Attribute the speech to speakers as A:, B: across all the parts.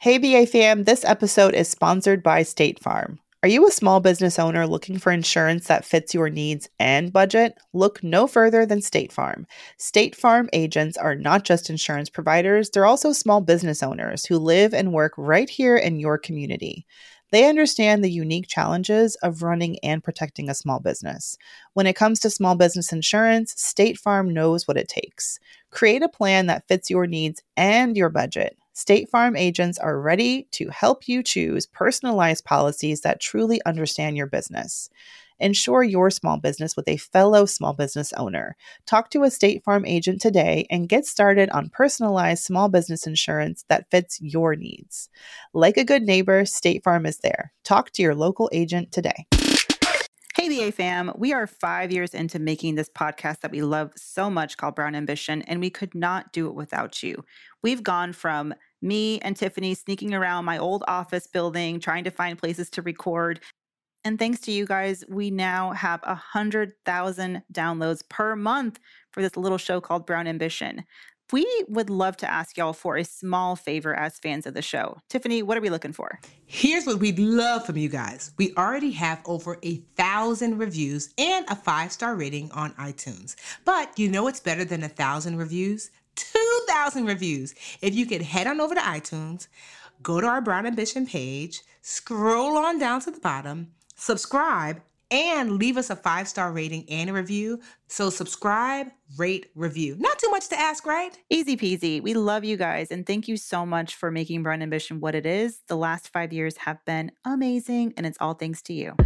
A: Hey VA fam, this episode is sponsored by State Farm. Are you a small business owner looking for insurance that fits your needs and budget? Look no further than State Farm. State Farm agents are not just insurance providers, they're also small business owners who live and work right here in your community. They understand the unique challenges of running and protecting a small business. When it comes to small business insurance, State Farm knows what it takes. Create a plan that fits your needs and your budget. State Farm agents are ready to help you choose personalized policies that truly understand your business. Insure your small business with a fellow small business owner. Talk to a State Farm agent today and get started on personalized small business insurance that fits your needs. Like a good neighbor, State Farm is there. Talk to your local agent today. Hey, VA fam. We are 5 years into making this podcast that we love so much called Brown Ambition, and we could not do it without you. We've gone from me and Tiffany sneaking around my old office building, trying to find places to record. And thanks to you guys, we now have 100,000 downloads per month for this little show called Brown Ambition. We would love to ask y'all for a small favor as fans of the show. Tiffany, what are we looking for?
B: Here's what we'd love from you guys. We already have over 1,000 reviews and a 5-star rating on iTunes. But you know what's better than 1,000 reviews? 2,000 reviews. If you could head on over to iTunes, go to our Brown Ambition page, scroll on down to the bottom, subscribe, and leave us a 5-star rating and a review. So subscribe, rate, review. Not too much to ask, right?
A: Easy peasy. We love you guys. And thank you so much for making Brown Ambition what it is. The last 5 years have been amazing, and it's all thanks to you.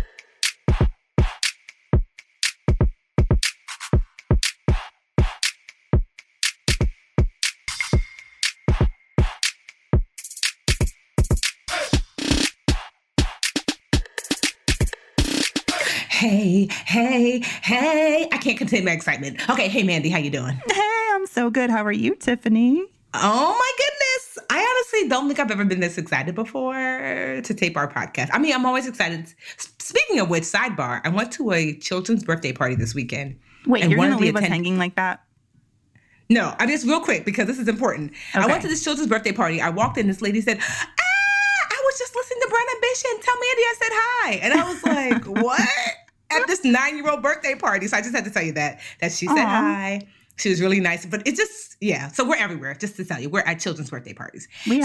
B: Hey, I can't contain my excitement. Okay, hey Mandy, how you doing?
A: Hey, I'm so good. How are you, Tiffany?
B: Oh my goodness. I honestly don't think I've ever been this excited before to tape our podcast. I mean, I'm always excited. Speaking of which, sidebar, I went to a children's birthday party this weekend.
A: Wait, you're going to leave us hanging like that?
B: No, I just real quick because this is important. Okay. I went to this children's birthday party. I walked in, this lady said, I was just listening to Brown Ambition. Tell Mandy I said hi. And I was like, what? At this 9-year-old birthday party. So I just had to tell you that she said hi. She was really nice. But it just, yeah. So we're everywhere, just to tell you. We're at children's birthday parties.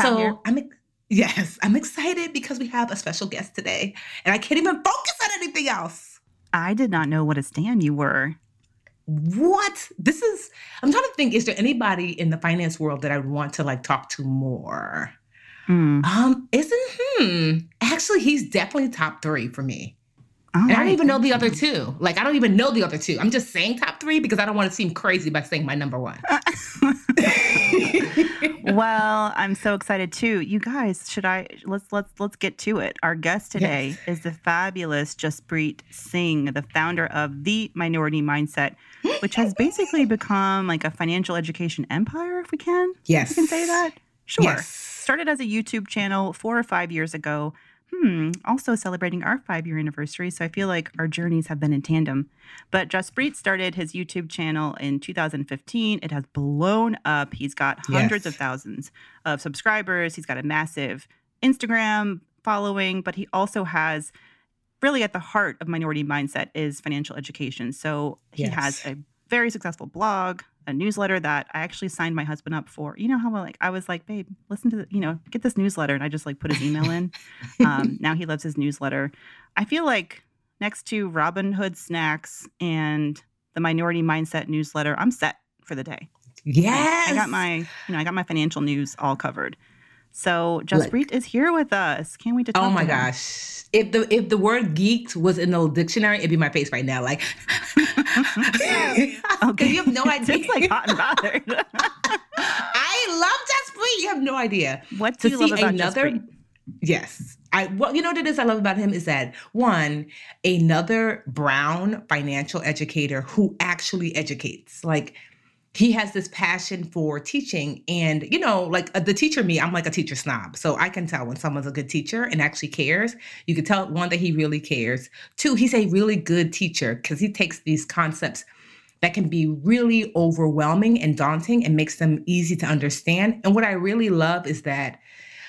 B: I'm excited because we have a special guest today. And I can't even focus on anything else.
A: I did not know what a stan you were.
B: What? I'm trying to think, is there anybody in the finance world that I would want to talk to more? Actually, he's definitely top 3 for me. And I don't even know the other 2. I don't even know the other 2. I'm just saying top 3 because I don't want to seem crazy by saying my number 1.
A: Well, I'm so excited too. You guys, let's get to it. Our guest today is the fabulous Jaspreet Singh, the founder of The Minority Mindset, which has basically become like a financial education empire, if we can.
B: Yes.
A: We can say that? Sure.
B: Yes.
A: Started as a YouTube channel 4 or 5 years ago. Also celebrating our 5-year anniversary, so I feel like our journeys have been in tandem. But Jaspreet started his YouTube channel in 2015. It has blown up. He's got hundreds of thousands of subscribers. He's got a massive Instagram following, but he also has, really at the heart of Minority Mindset is financial education. So he has a very successful blog, a newsletter that I actually signed my husband up for. You know how I was like, babe, listen to get this newsletter. And I just put his email in. Now he loves his newsletter. I feel like next to Robin Hood Snacks and the Minority Mindset newsletter, I'm set for the day.
B: Yes.
A: I got my financial news all covered. So Jaspreet is here with us. Can't wait to talk to him.
B: Oh my gosh. If the word geeked was in the dictionary, it'd be my face right now.
A: Okay.
B: You have no idea.
A: It's hot and bothered.
B: I love Jaspreet. You have no idea.
A: What do you love about Jaspreet?
B: Yes. What it is I love about him is that, one, another brown financial educator who actually educates. He has this passion for teaching and, the teacher me, I'm like a teacher snob. So I can tell when someone's a good teacher and actually cares. You can tell, one, that he really cares. 2, he's a really good teacher because he takes these concepts that can be really overwhelming and daunting and makes them easy to understand. And what I really love is that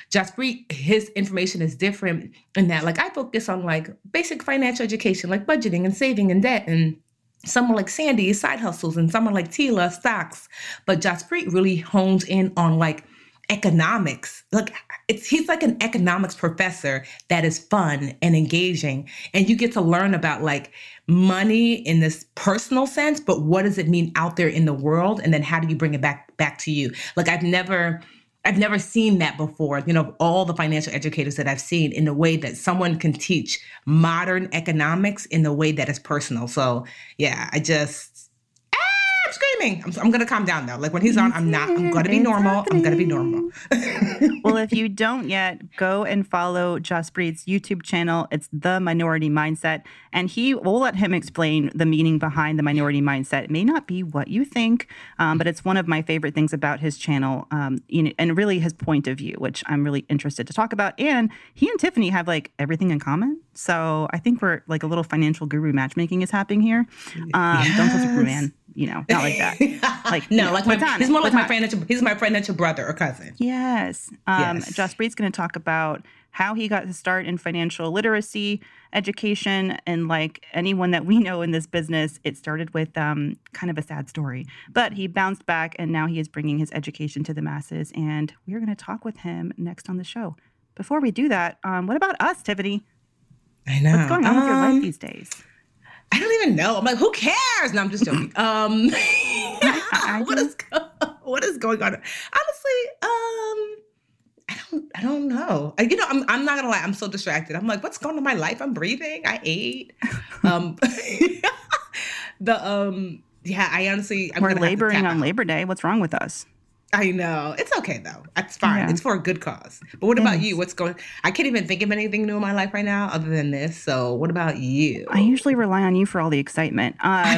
B: Jaspreet, his information is different in that, like, I focus on like basic financial education, like budgeting and saving and debt, and someone like Sandy is side hustles, and someone like Tila stocks. But Jaspreet really hones in on like economics. Like he's like an economics professor that is fun and engaging, and you get to learn about like money in this personal sense, but what does it mean out there in the world, and then how do you bring it back to you? Like I've never seen that before. You know, all the financial educators that I've seen, in a way that someone can teach modern economics in a way that is personal. So yeah, I'm screaming. I'm going to calm down though. Like when he's on, I'm going to be normal. I'm going to be normal.
C: Well, if you don't yet, go and follow Jaspreet's YouTube channel. It's The Minority Mindset. And we'll let him explain the meaning behind the minority mindset. It may not be what you think, but it's one of my favorite things about his channel, and really his point of view, which I'm really interested to talk about. And he and Tiffany have like everything in common. So I think we're like a little financial guru matchmaking is happening here.
B: Yes.
C: Don't touch a man. Not like that. Like
B: no, like he's more like my friend. He's my friend that's your brother or cousin.
C: Yes.
B: Yes.
C: Jaspreet's going to talk about how he got his start in financial literacy education, and like anyone that we know in this business, it started with kind of a sad story. But he bounced back, and now he is bringing his education to the masses. And we're going to talk with him next on the show. Before we do that, what about us, Tiffany?
B: I know.
C: What's going on with your life these days?
B: I don't even know. I'm like, who cares? No, I'm just joking. What is going on? Honestly, I don't know. I'm not gonna lie. I'm so distracted. I'm like, what's going on in my life? I'm breathing. I ate. I honestly,
C: we're laboring on Labor Day. What's wrong with us?
B: I know. It's okay though. It's fine. Yeah. It's for a good cause. But what about you? I can't even think of anything new in my life right now other than this. So what about you?
C: I usually rely on you for all the excitement.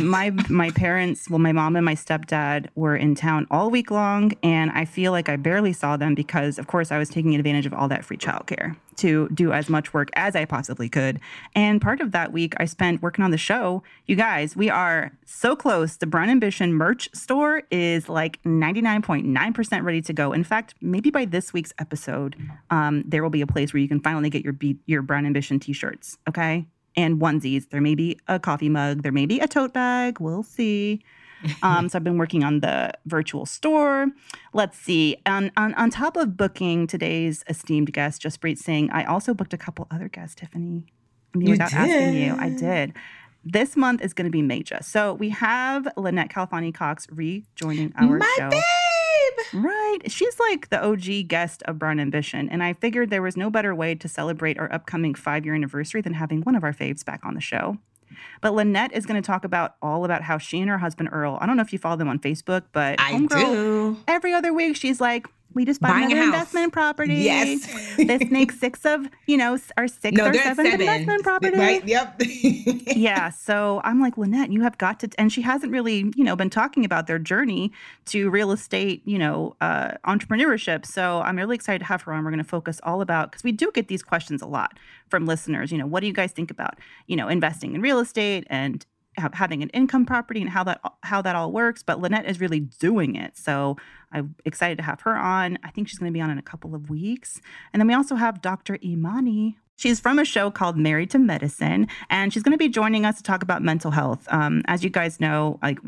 C: My parents, my mom and my stepdad were in town all week long, and I feel like I barely saw them because, of course, I was taking advantage of all that free childcare to do as much work as I possibly could. And part of that week I spent working on the show. You guys, we are so close. The Brown Ambition merch store is like 99.9% ready to go. In fact, maybe by this week's episode, there will be a place where you can finally get your Brown Ambition t-shirts, okay? And onesies. There may be a coffee mug. There may be a tote bag. We'll see. So I've been working on the virtual store. Let's see. On top of booking today's esteemed guest, Jaspreet Singh, I also booked a couple other guests, Tiffany. Without asking you, I did. This month is going to be major. So we have Lynette Califani-Cox rejoining our show.
B: Babe!
C: Right. She's like the OG guest of Brown Ambition. And I figured there was no better way to celebrate our upcoming 5-year anniversary than having one of our faves back on the show. But Lynette is going to talk all about how she and her husband, Earl, I don't know if you follow them on Facebook, but
B: I do.
C: Every other week, she's like, we just bought another investment property.
B: Yes.
C: This makes our sixth or seventh investment property.
B: Right, yep.
C: Yeah, so I'm like, Lynette, you have got to, and she hasn't really, been talking about their journey to real estate, entrepreneurship. So I'm really excited to have her on. We're going to focus all about, because we do get these questions a lot from listeners. What do you guys think about, investing in real estate and having an income property and how that all works? But Lynette is really doing it. So I'm excited to have her on. I think she's going to be on in a couple of weeks. And then we also have Dr. Imani. She's from a show called Married to Medicine, and she's going to be joining us to talk about mental health. As you guys know, like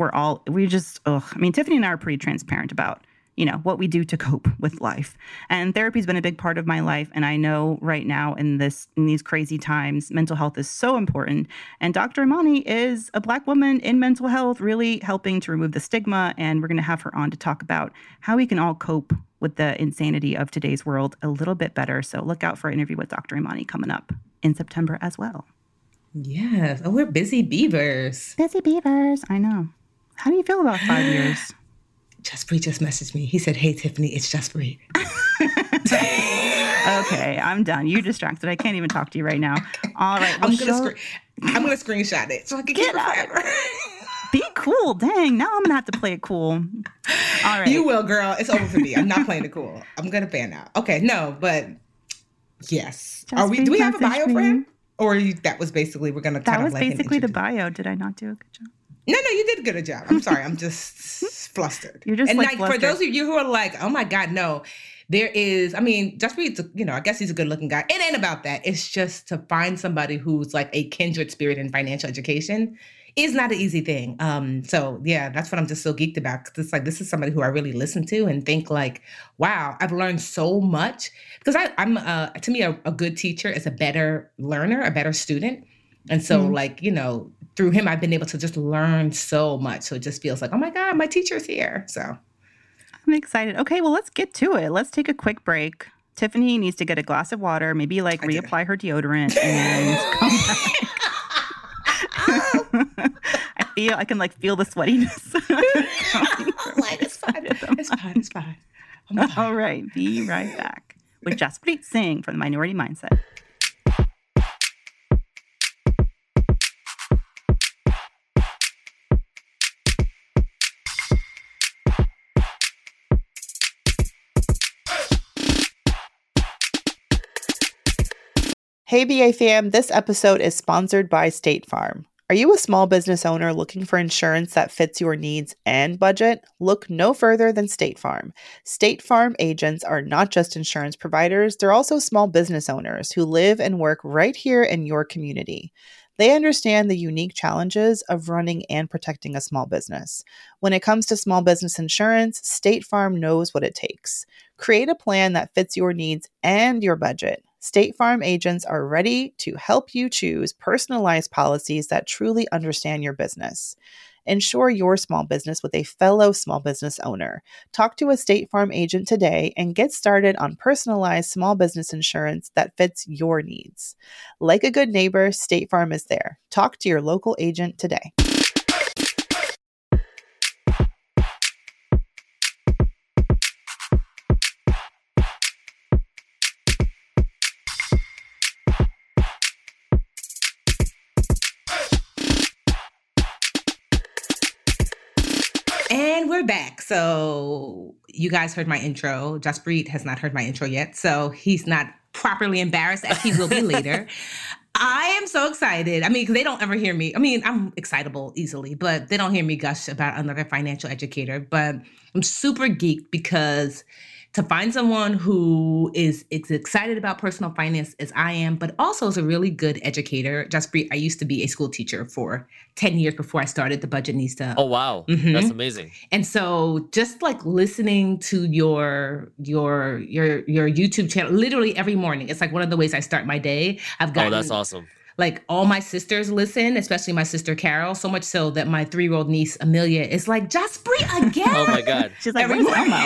C: Tiffany and I are pretty transparent about what we do to cope with life. And therapy's been a big part of my life. And I know right now in these crazy times, mental health is so important. And Dr. Imani is a Black woman in mental health, really helping to remove the stigma. And we're going to have her on to talk about how we can all cope with the insanity of today's world a little bit better. So look out for an interview with Dr. Imani coming up in September as well.
B: Yes. Oh, we're busy beavers.
C: Busy beavers. I know. How do you feel about 5 years?
B: Jaspreet just messaged me. He said, "Hey, Tiffany, it's Jaspreet."
C: Okay, I'm done. You're distracted. I can't even talk to you right now. All right.
B: I'm gonna screenshot it so I can keep it forever.
C: Be cool. Dang. Now I'm gonna have to play it cool. All right.
B: You will, girl. It's over for me. I'm not playing it cool. I'm gonna fan out. Okay. No, but yes. Do we have a bio for him? Or that was basically we're gonna.
C: That was basically the bio. Did I not do a good job?
B: No, you did a good job. I'm sorry. I'm just flustered.
C: You're just
B: and
C: like
B: for those of you who are like, oh my God, no. there is, I mean, Jaspreet's, I guess he's a good looking guy. It ain't about that. It's just to find somebody who's like a kindred spirit in financial education is not an easy thing. So yeah, that's what I'm just so geeked about. 'Cause it's like, this is somebody who I really listen to and think like, wow, I've learned so much. Because I'm to me, a good teacher is a better learner, a better student. And so like, through him, I've been able to just learn so much. So it just feels like, oh my God, my teacher's here. So
C: I'm excited. Okay, well, let's get to it. Let's take a quick break. Tiffany needs to get a glass of water, maybe like reapply her deodorant and come back. I can like feel the sweatiness.
B: Like, it's fine. It's fine.
C: All right, be right back with Jaspreet Singh from the Minority Mindset.
A: Hey BA fam, this episode is sponsored by State Farm. Are you a small business owner looking for insurance that fits your needs and budget? Look no further than State Farm. State Farm agents are not just insurance providers, they're also small business owners who live and work right here in your community. They understand the unique challenges of running and protecting a small business. When it comes to small business insurance, State Farm knows what it takes. Create a plan that fits your needs and your budget. State Farm agents are ready to help you choose personalized policies that truly understand your business. Insure your small business with a fellow small business owner. Talk to a State Farm agent today and get started on personalized small business insurance that fits your needs. Like a good neighbor, State Farm is there. Talk to your local agent today.
B: And we're back. So you guys heard my intro. Jaspreet has not heard my intro yet, so he's not properly embarrassed as he will be later. I am so excited. I mean, because they don't ever hear me. I mean, I'm excitable easily, but they don't hear me gush about another financial educator. But I'm super geeked because to find someone who is excited about personal finance as I am, but also is a really good educator. Jaspreet, I used to be a school teacher for 10 years before I started the Budgetnista.
D: Oh, wow. That's amazing.
B: And so just like listening to your YouTube channel, literally every morning, it's like one of the ways I start my day. I've gotten,
D: that's awesome.
B: Like all my sisters listen, especially my sister Carol, so much so that my 3-year-old niece Amelia is like, Jaspreet again.
D: Oh my God.
C: She's like, where's Elmo?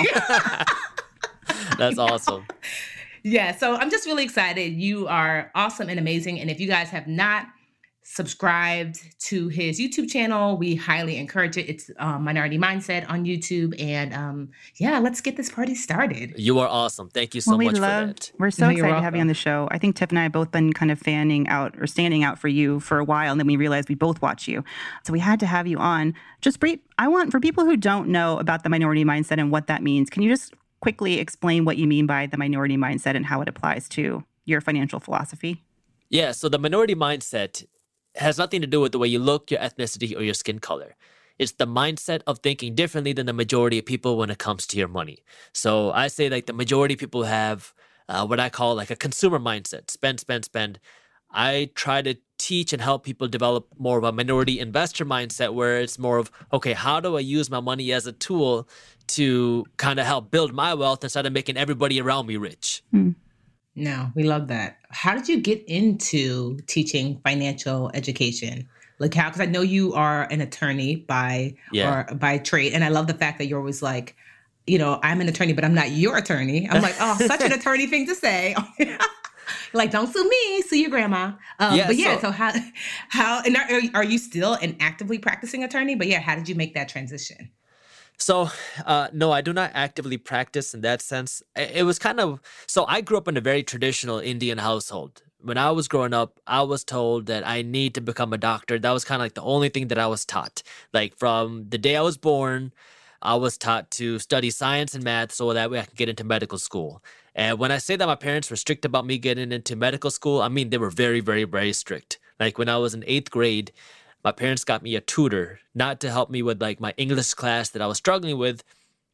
D: That's awesome.
B: Yeah, so I'm just really excited. You are awesome and amazing. And if you guys have not subscribed to his YouTube channel, we highly encourage it. It's Minority Mindset on YouTube. And yeah, let's get this party started.
D: You are awesome. Thank you so much for that.
C: We're so
B: No, you're
C: excited to have you
B: welcome.
C: on the show. I think Tiff and I have both been kind of fanning out or standing out for you for a while, and then we realized we both watch you. So we had to have you on. Jaspreet, I want, for people who don't know about the Minority Mindset and what that means, can you just quickly explain what you mean by the Minority Mindset and how it applies to your financial philosophy?
D: Yeah, so the minority mindset has nothing to do with the way you look, your ethnicity, or your skin color. It's the mindset of thinking differently than the majority of people when it comes to your money. So I say like the majority of people have what I call like a consumer mindset. Spend, spend, spend. I try to teach and help people develop more of a minority investor mindset where it's more of, okay, how do I use my money as a tool to kind of help build my wealth instead of making everybody around me rich?
B: No, we love that. How did you get into teaching financial education? Like how, because I know you are an attorney by trade. And I love the fact that you're always like, I'm an attorney, but I'm not your attorney. I'm like, oh, such an attorney thing to say. Like, don't sue me, sue your grandma. So how, and are you still an actively practicing attorney? But yeah, how did you make that transition?
D: So, no, I do not actively practice in that sense. It was so I grew up in a very traditional Indian household. When I was growing up, I was told that I need to become a doctor. That was kind of like the only thing that I was taught. Like from the day I was born, I was taught to study science and math so that way I could get into medical school. And when I say that my parents were strict about me getting into medical school, I mean, they were very, very, very strict. Like when I was in 8th grade, my parents got me a tutor, not to help me with like my English class that I was struggling with,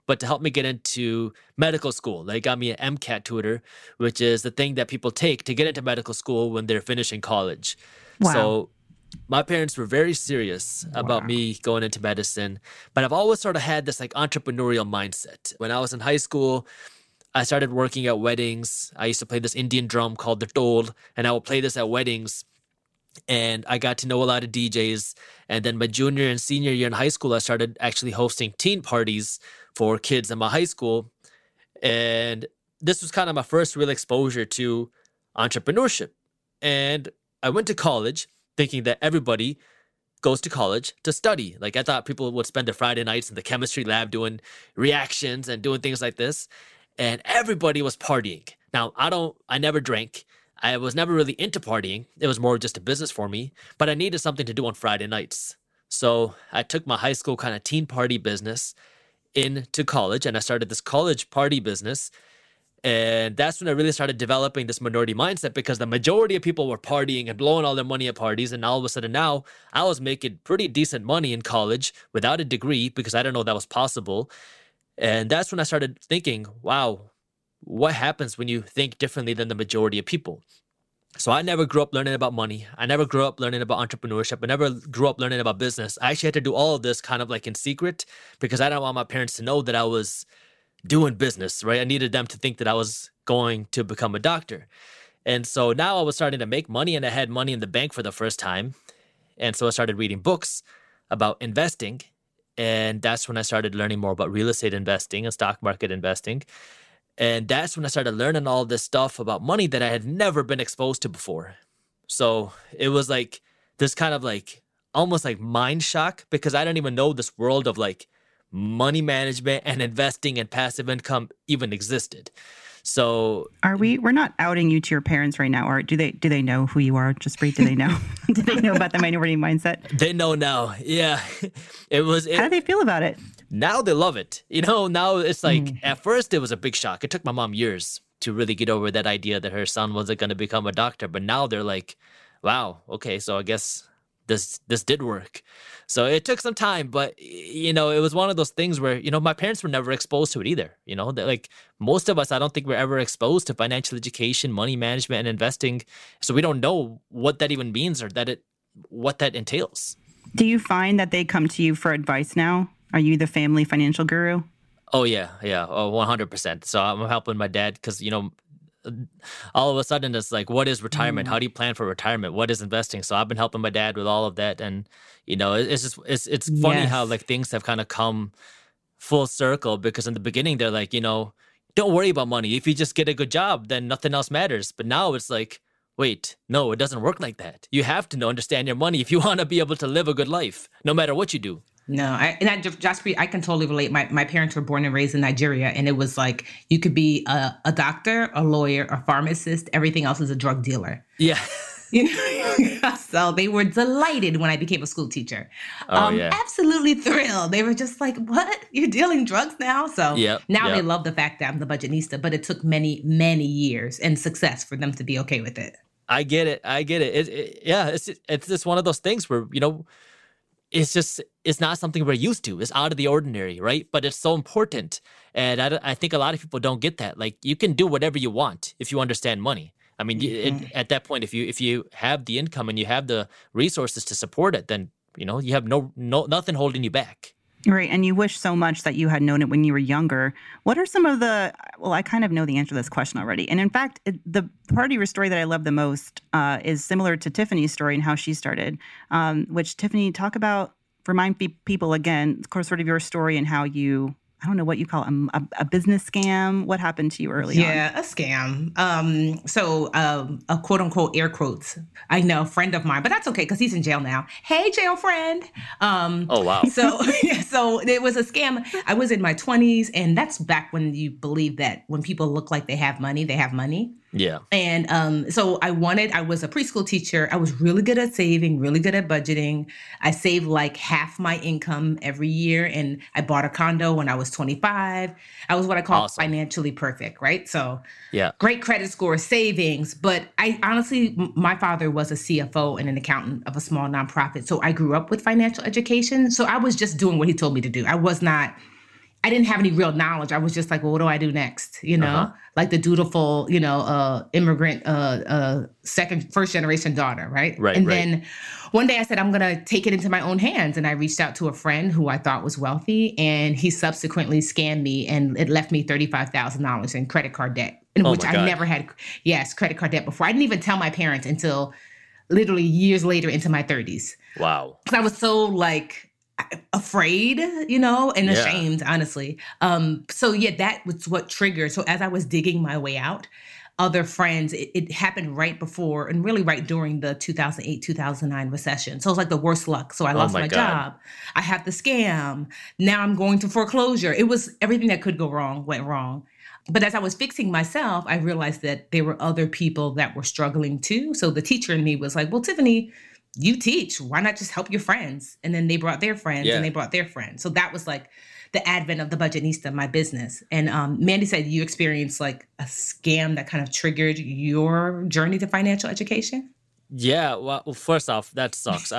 D: but to help me get into medical school. They got me an MCAT tutor, which is the thing that people take to get into medical school when they're finishing college.
C: Wow.
D: So my parents were very serious about me going into medicine, but I've always sort of had this like entrepreneurial mindset. When I was in high school, I started working at weddings. I used to play this Indian drum called the Dol, and I would play this at weddings. And I got to know a lot of DJs. And then my junior and senior year in high school, I started actually hosting teen parties for kids in my high school. And this was kind of my first real exposure to entrepreneurship. And I went to college thinking that everybody goes to college to study. Like I thought people would spend their Friday nights in the chemistry lab doing reactions and doing things like this. And everybody was partying. Now, I never drank. I was never really into partying. It was more just a business for me, but I needed something to do on Friday nights. So I took my high school kind of teen party business into college, and I started this college party business. And that's when I really started developing this minority mindset, because the majority of people were partying and blowing all their money at parties. And all of a sudden now I was making pretty decent money in college without a degree, because I didn't know that was possible. And that's when I started thinking, wow, what happens when you think differently than the majority of people? So I never grew up learning about money. I never grew up learning about entrepreneurship. I never grew up learning about business. I actually had to do all of this kind of like in secret, because I didn't want my parents to know that I was doing business, right? I needed them to think that I was going to become a doctor. And so now I was starting to make money, and I had money in the bank for the first time. And so I started reading books about investing. And that's when I started learning more about real estate investing and stock market investing. And that's when I started learning all this stuff about money that I had never been exposed to before. So it was like this kind of like almost like mind shock, because I didn't even know this world of like money management and investing and passive income even existed. So
C: we're not outing you to your parents right now, or do they know who you are? Just brief, do they know? Do they know about the minority mindset?
D: They know now. Yeah.
C: How do they feel about it?
D: Now they love it. Now it's like, at first it was a big shock. It took my mom years to really get over that idea that her son wasn't going to become a doctor. But now they're like, wow, okay, so I guess this did work. So it took some time, but it was one of those things where, my parents were never exposed to it either. Like most of us, I don't think we're ever exposed to financial education, money management, and investing. So we don't know what that even means, or what that entails.
C: Do you find that they come to you for advice now? Are you the family financial guru?
D: Oh, yeah. Oh, 100%. So I'm helping my dad because, all of a sudden it's like, what is retirement? How do you plan for retirement? What is investing? So I've been helping my dad with all of that. And, it's funny how like things have kind of come full circle, because in the beginning they're like, don't worry about money. If you just get a good job, then nothing else matters. But now it's like, wait, no, it doesn't work like that. You have to understand your money if you want to be able to live a good life, no matter what you do.
B: No, I can totally relate. My parents were born and raised in Nigeria, and it was like you could be a doctor, a lawyer, a pharmacist. Everything else is a drug dealer.
D: Yeah.
B: So they were delighted when I became a school teacher.
D: Yeah.
B: Absolutely thrilled. They were just like, what? You're dealing drugs now? So now they love the fact that I'm the budgetnista, but it took many, many years and success for them to be okay with it.
D: I get it. It's just one of those things where, it's not something we're used to. It's out of the ordinary, right? But it's so important. And I think a lot of people don't get that. Like, you can do whatever you want if you understand money. I mean, at that point, if you have the income and you have the resources to support it, then, you have nothing holding you back.
C: Right. And you wish so much that you had known it when you were younger. What are some of I kind of know the answer to this question already. And in fact, the part of your story that I love the most is similar to Tiffany's story and how she started, which Tiffany, remind people again, of course, sort of your story and how you, I don't know what you call it, a business scam. What happened to you early on?
B: Yeah, a scam. A quote unquote air quotes. I know, a friend of mine, but that's okay because he's in jail now. Hey, jail friend.
D: Oh, wow.
B: So it was a scam. I was in my 20s, and that's back when you believe that when people look like they have money, they have money.
D: Yeah.
B: And so I was a preschool teacher. I was really good at saving, really good at budgeting. I saved like half my income every year, and I bought a condo when I was 25. I was what I call financially perfect, right? So great credit score, savings. But I honestly, my father was a CFO and an accountant of a small nonprofit. So I grew up with financial education. So I was just doing what he told me to do. I was not I didn't have any real knowledge. I was just like, well, what do I do next?
D: Uh-huh.
B: Like the dutiful, immigrant, first generation daughter, right?
D: Right,
B: And
D: right.
B: then one day I said, I'm going to take it into my own hands. And I reached out to a friend who I thought was wealthy, and he subsequently scammed me, and it left me $35,000 in credit card debt, in
D: Oh
B: which
D: my
B: I
D: God.
B: never had, credit card debt before. I didn't even tell my parents until literally years later into my 30s.
D: Wow.
B: Because I was so like afraid, and
D: Yeah.
B: ashamed, honestly. So yeah, that was what triggered. So as I was digging my way out, other friends, it happened right before and really right during the 2008, 2009 recession. So it was like the worst luck. So I lost
D: my
B: my
D: God.
B: job. I had the scam. Now I'm going to foreclosure. It was everything that could go wrong went wrong. But as I was fixing myself, I realized that there were other people that were struggling too. So the teacher in me was like, well, Tiffany, you teach. Why not just help your friends? And then they brought their friends
D: Yeah.
B: and they brought their friends. So that was like the advent of the Budgetnista, my business. And Mandy said you experienced like a scam that kind of triggered your journey to financial education.
D: Yeah. Well, first off, that sucks.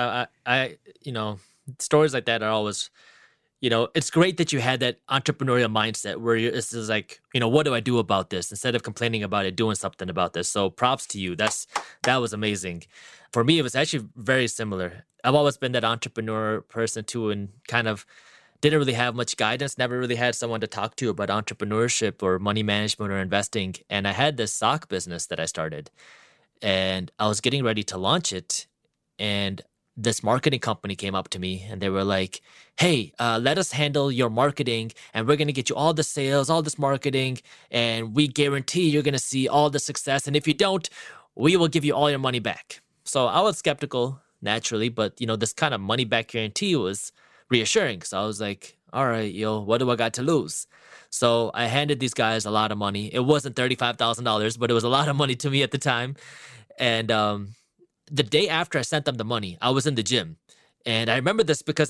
D: Stories like that are always, it's great that you had that entrepreneurial mindset where this is like, what do I do about this? Instead of complaining about it, doing something about this. So props to you. That was amazing. For me, it was actually very similar. I've always been that entrepreneur person too, and kind of didn't really have much guidance, never really had someone to talk to about entrepreneurship or money management or investing. And I had this sock business that I started, and I was getting ready to launch it. And this marketing company came up to me and they were like, hey, let us handle your marketing, and we're going to get you all the sales, all this marketing, and we guarantee you're going to see all the success. And if you don't, we will give you all your money back. So I was skeptical, naturally, but this kind of money back guarantee was reassuring. So I was like, all right, what do I got to lose? So I handed these guys a lot of money. It wasn't $35,000, but it was a lot of money to me at the time. And the day after I sent them the money, I was in the gym. And I remember this because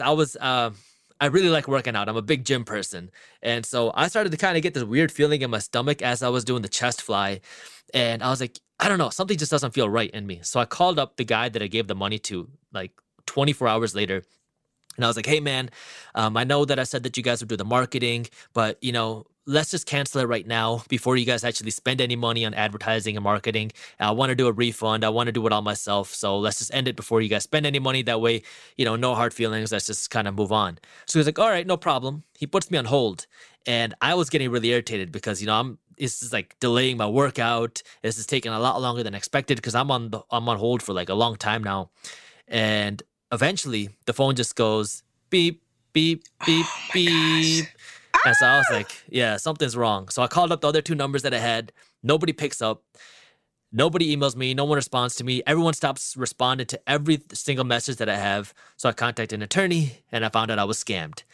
D: I really like working out. I'm a big gym person. And so I started to kind of get this weird feeling in my stomach as I was doing the chest fly. And I was like, I don't know, something just doesn't feel right in me. So I called up the guy that I gave the money to like 24 hours later. And I was like, hey, man, I know that I said that you guys would do the marketing, but, let's just cancel it right now before you guys actually spend any money on advertising and marketing. I want to do a refund. I want to do it all myself. So let's just end it before you guys spend any money. That way, no hard feelings. Let's just kind of move on. So he's like, all right, no problem. He puts me on hold. And I was getting really irritated because, this is like delaying my workout. This is taking a lot longer than expected because I'm on hold for like a long time now. And eventually the phone just goes beep, beep, beep, beep. And so I was like, yeah, something's wrong. So I called up the other two numbers that I had. Nobody picks up. Nobody emails me. No one responds to me. Everyone stops responding to every single message that I have. So I contacted an attorney and I found out I was scammed.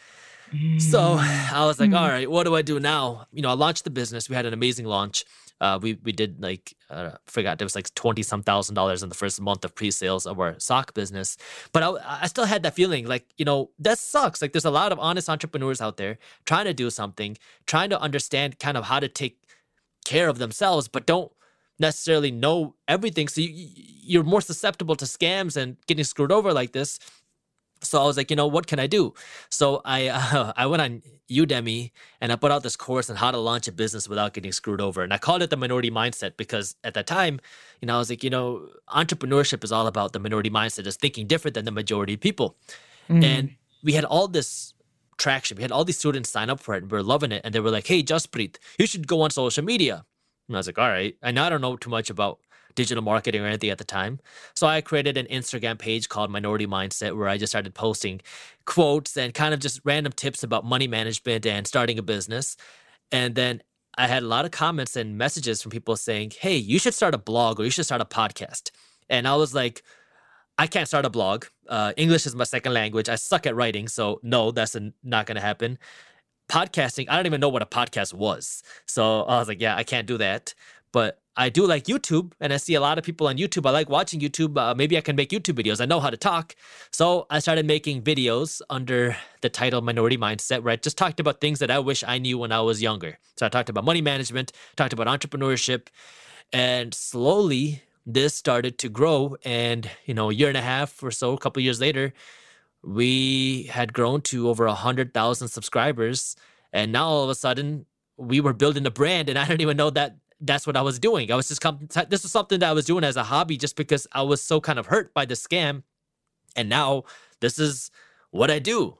D: So I was like, all right, what do I do now? I launched the business. We had an amazing launch. We did like, I forgot, there was like 20 some $1,000s in the first month of pre-sales of our sock business. But I still had that feeling like, that sucks. Like there's a lot of honest entrepreneurs out there trying to do something, trying to understand kind of how to take care of themselves, but don't necessarily know everything. So you're more susceptible to scams and getting screwed over like this. So I was like, what can I do? So I went on Udemy and I put out this course on how to launch a business without getting screwed over. And I called it the minority mindset because at that time, I was like, entrepreneurship is all about the minority mindset, is thinking different than the majority of people. And we had all this traction. We had all these students sign up for it and we were loving it. And they were like, hey, Jaspreet, you should go on social media. And I was like, all right. And I don't know too much about digital marketing or anything at the time. So I created an Instagram page called Minority Mindset where I just started posting quotes and kind of just random tips about money management and starting a business. And then I had a lot of comments and messages from people saying, hey, you should start a blog or you should start a podcast. And I was like, I can't start a blog. English is my second language. I suck at writing. So no, that's not going to happen. Podcasting, I don't even know what a podcast was. So I was like, yeah, I can't do that. But I do like YouTube, and I see a lot of people on YouTube. I like watching YouTube. Maybe I can make YouTube videos. I know how to talk. So I started making videos under the title Minority Mindset, where I just talked about things that I wish I knew when I was younger. So I talked about money management, talked about entrepreneurship, and slowly this started to grow. And, a year and a half or so, a couple of years later, we had grown to over 100,000 subscribers. And now all of a sudden we were building a brand and I didn't even know that that's what I was doing. I was just this was something that I was doing as a hobby just because I was so kind of hurt by the scam. And now this is what I do.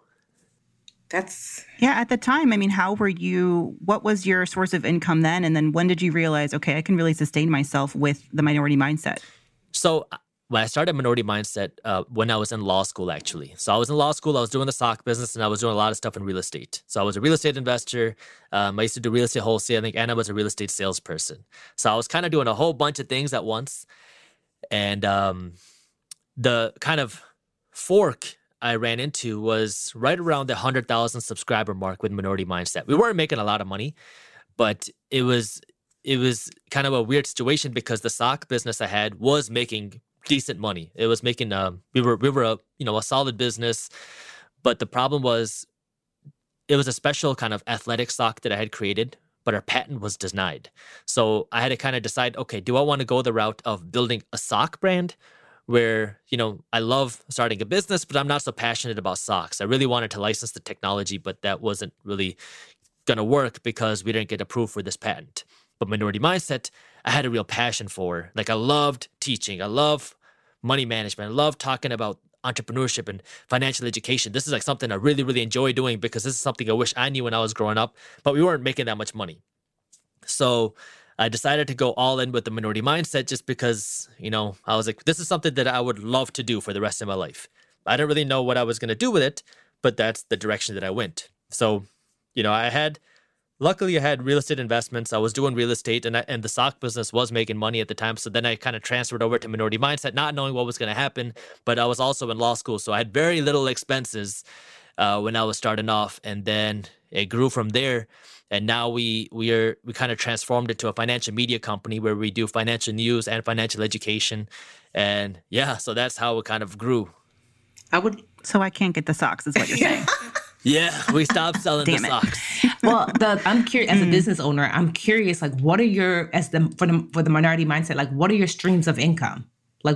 C: Yeah, at the time, I mean, what was your source of income then? And then when did you realize, okay, I can really sustain myself with the Minority Mindset?
D: So when I started Minority Mindset, when I was in law school, actually. So I was in law school, I was doing the stock business, and I was doing a lot of stuff in real estate. So I was a real estate investor. I used to do real estate wholesaling, and I was a real estate salesperson. So I was kind of doing a whole bunch of things at once. And the kind of fork I ran into was right around the 100,000 subscriber mark with Minority Mindset. We weren't making a lot of money, but it was kind of a weird situation because the sock business I had was making decent money. It was making we were a solid business, but the problem was it was a special kind of athletic sock that I had created, but our patent was denied. So I had to kind of decide, okay, do I want to go the route of building a sock brand where, I love starting a business, but I'm not so passionate about socks. I really wanted to license the technology, but that wasn't really going to work because we didn't get approved for this patent. But Minority Mindset, I had a real passion for. Like I loved teaching. I love money management. I love talking about entrepreneurship and financial education. This is like something I really, really enjoy doing because this is something I wish I knew when I was growing up, but we weren't making that much money. So I decided to go all in with the Minority Mindset just because, I was like, this is something that I would love to do for the rest of my life. I didn't really know what I was going to do with it, but that's the direction that I went. So, luckily I had real estate investments. I was doing real estate and the sock business was making money at the time. So then I kind of transferred over to Minority Mindset, not knowing what was going to happen, but I was also in law school. So I had very little expenses when I was starting off, and then it grew from there. And now we kind of transformed it to a financial media company where we do financial news and financial education. And yeah, so that's how it kind of grew.
C: So I can't get the socks is what you're saying.
D: Yeah, we stopped selling the socks.
B: Well, I'm curious as a business owner. I'm curious, like, what are your for the Minority Mindset? Like, what are your streams of income? Like,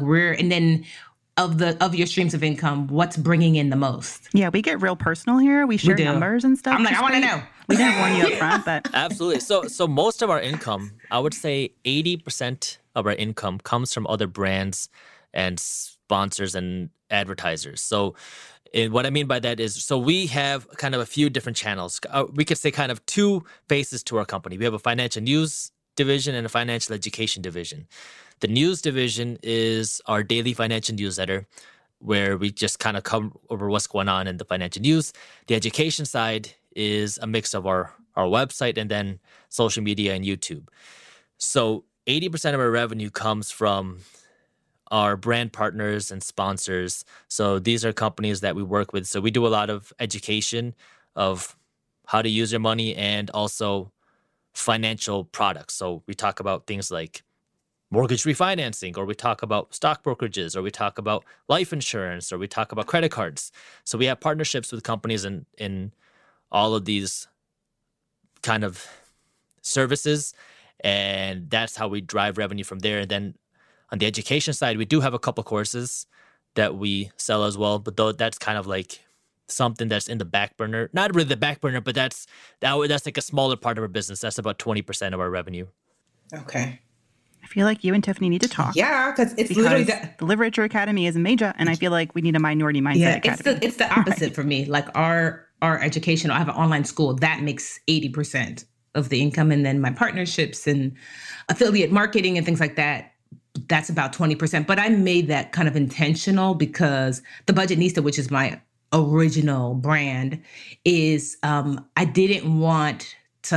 B: of your streams of income, what's bringing in the most?
C: Yeah, we get real personal here. We share numbers and stuff.
B: I'm like, I want to know.
C: We didn't warn you up front, but
D: absolutely. So most of our income, I would say 80% of our income comes from other brands and sponsors and advertisers. So what I mean by that is, so we have kind of a few different channels. We could say kind of two faces to our company. We have a financial news division and a financial education division. The news division is our daily financial newsletter, where we just kind of come over what's going on in the financial news. The education side is a mix of our website and then social media and YouTube. So 80% of our revenue comes from our brand partners and sponsors. So these are companies that we work with. So we do a lot of education of how to use your money and also financial products. So we talk about things like mortgage refinancing, or we talk about stock brokerages, or we talk about life insurance, or we talk about credit cards. So we have partnerships with companies in all of these kind of services, and that's how we drive revenue from there. And then on the education side, we do have a couple courses that we sell as well, but that's kind of like something that's in the back burner. Not really the back burner, but that's like a smaller part of our business. That's about 20% of our revenue.
B: Okay.
C: I feel like you and Tiffany need to talk.
B: Yeah, because literally
C: the Literature Academy is major, and I feel like we need a Minority Mindset Academy.
B: It's the opposite for me. Like our education, I have an online school that makes 80% of the income, and then my partnerships and affiliate marketing and things like that, that's about 20%. But I made that kind of intentional because the Budgetnista, which is my original brand, is I didn't want,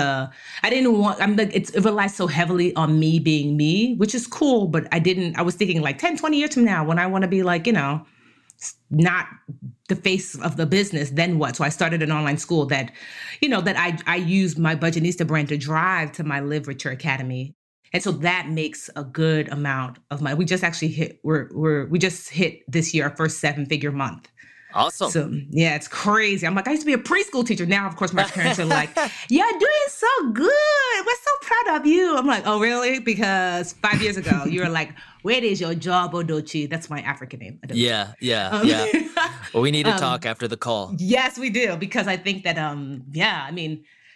B: I'm like, it relies so heavily on me being me, which is cool. But I was thinking like 10, 20 years from now, when I want to be like, not the face of the business, then what? So I started an online school that I use my Budgetnista brand to drive to my Literature Academy. And so that makes a good amount of money. We just actually hit this year our first 7-figure month.
D: Awesome.
B: So yeah, it's crazy. I'm like, I used to be a preschool teacher. Now, of course, my parents are like, you're doing so good. We're so proud of you. I'm like, oh, really? Because 5 years ago, you were like, where is your job, Odochi? That's my African name.
D: Yeah. Well, we need to talk after the call.
B: Yes, we do. Because I think that,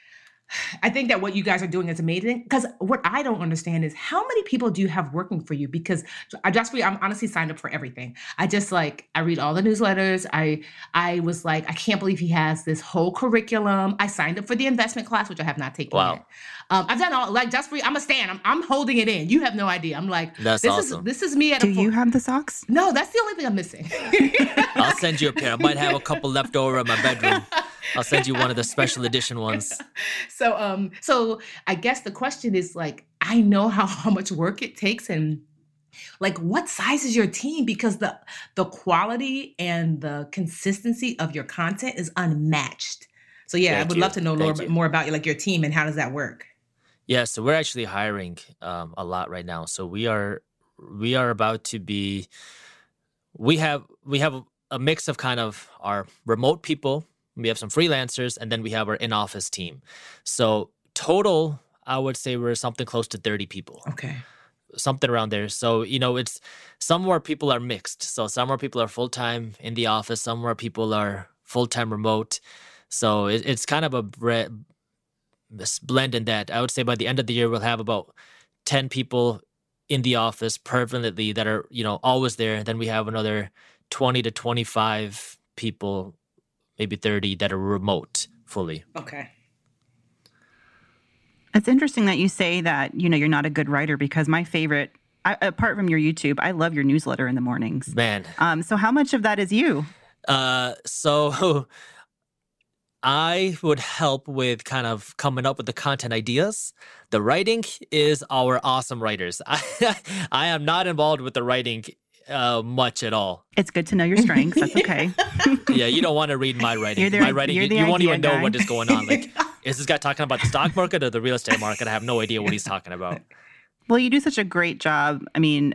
B: I think that what you guys are doing is amazing, because what I don't understand is how many people do you have working for you? Because I'm honestly signed up for everything. I read all the newsletters. I was like, I can't believe he has this whole curriculum. I signed up for the investment class, which I have not taken
D: Wow.
B: yet. I've done all, like, Just Free. I'm a stan. I'm holding it in. You have no idea. I'm like,
D: That's awesome.
B: This is me at
C: Do you have the socks?
B: No, that's the only thing I'm missing.
D: I'll send you a pair. I might have a couple left over in my bedroom. I'll send you one of the special edition ones.
B: So I guess the question is, like, I know how much work it takes, and like, what size is your team? Because the quality and the consistency of your content is unmatched. So yeah, I would love to know a little bit more about like your team and how does that work?
D: Yeah, so we're actually hiring a lot right now. So we are about to be. We have a mix of kind of our remote people. We have some freelancers, and then we have our in-office team. So total, I would say we're something close to 30 people.
B: Okay.
D: Something around there. So, it's some of our people are mixed. So some of our people are full-time in the office. Some of our people are full-time remote. So it's kind of a blend in that. I would say by the end of the year, we'll have about 10 people in the office permanently that are, always there. Then we have another 20 to 25 people, maybe 30 that are remote fully.
B: Okay.
C: It's interesting that you say that, you're not a good writer, because my favorite, apart from your YouTube, I love your newsletter in the mornings.
D: Man.
C: So how much of that is you?
D: So I would help with kind of coming up with the content ideas. The writing is our awesome writers. I am not involved with the writing much at all.
C: It's good to know your strengths. That's okay.
D: Yeah, you don't want to read my writing. My writing, you won't even know what is going on. Like, is this guy talking about the stock market or the real estate market? I have no idea what he's talking about.
C: Well, you do such a great job. I mean,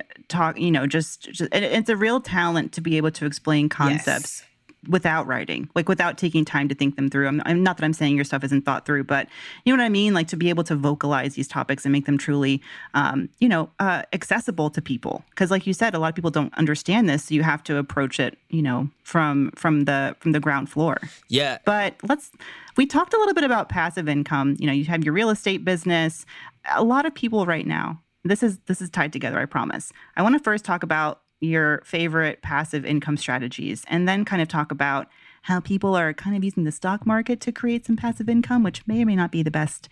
C: just it's a real talent to be able to explain concepts. Yes. Without writing, like without taking time to think them through. I'm not that I'm saying your stuff isn't thought through, but you know what I mean? Like, to be able to vocalize these topics and make them truly, accessible to people. Because like you said, a lot of people don't understand this. So you have to approach it, from the ground floor.
D: Yeah.
C: But we talked a little bit about passive income. You have your real estate business. A lot of people right now, this is tied together, I promise. I want to first talk about your favorite passive income strategies, and then kind of talk about how people are kind of using the stock market to create some passive income, which may or may not be the best,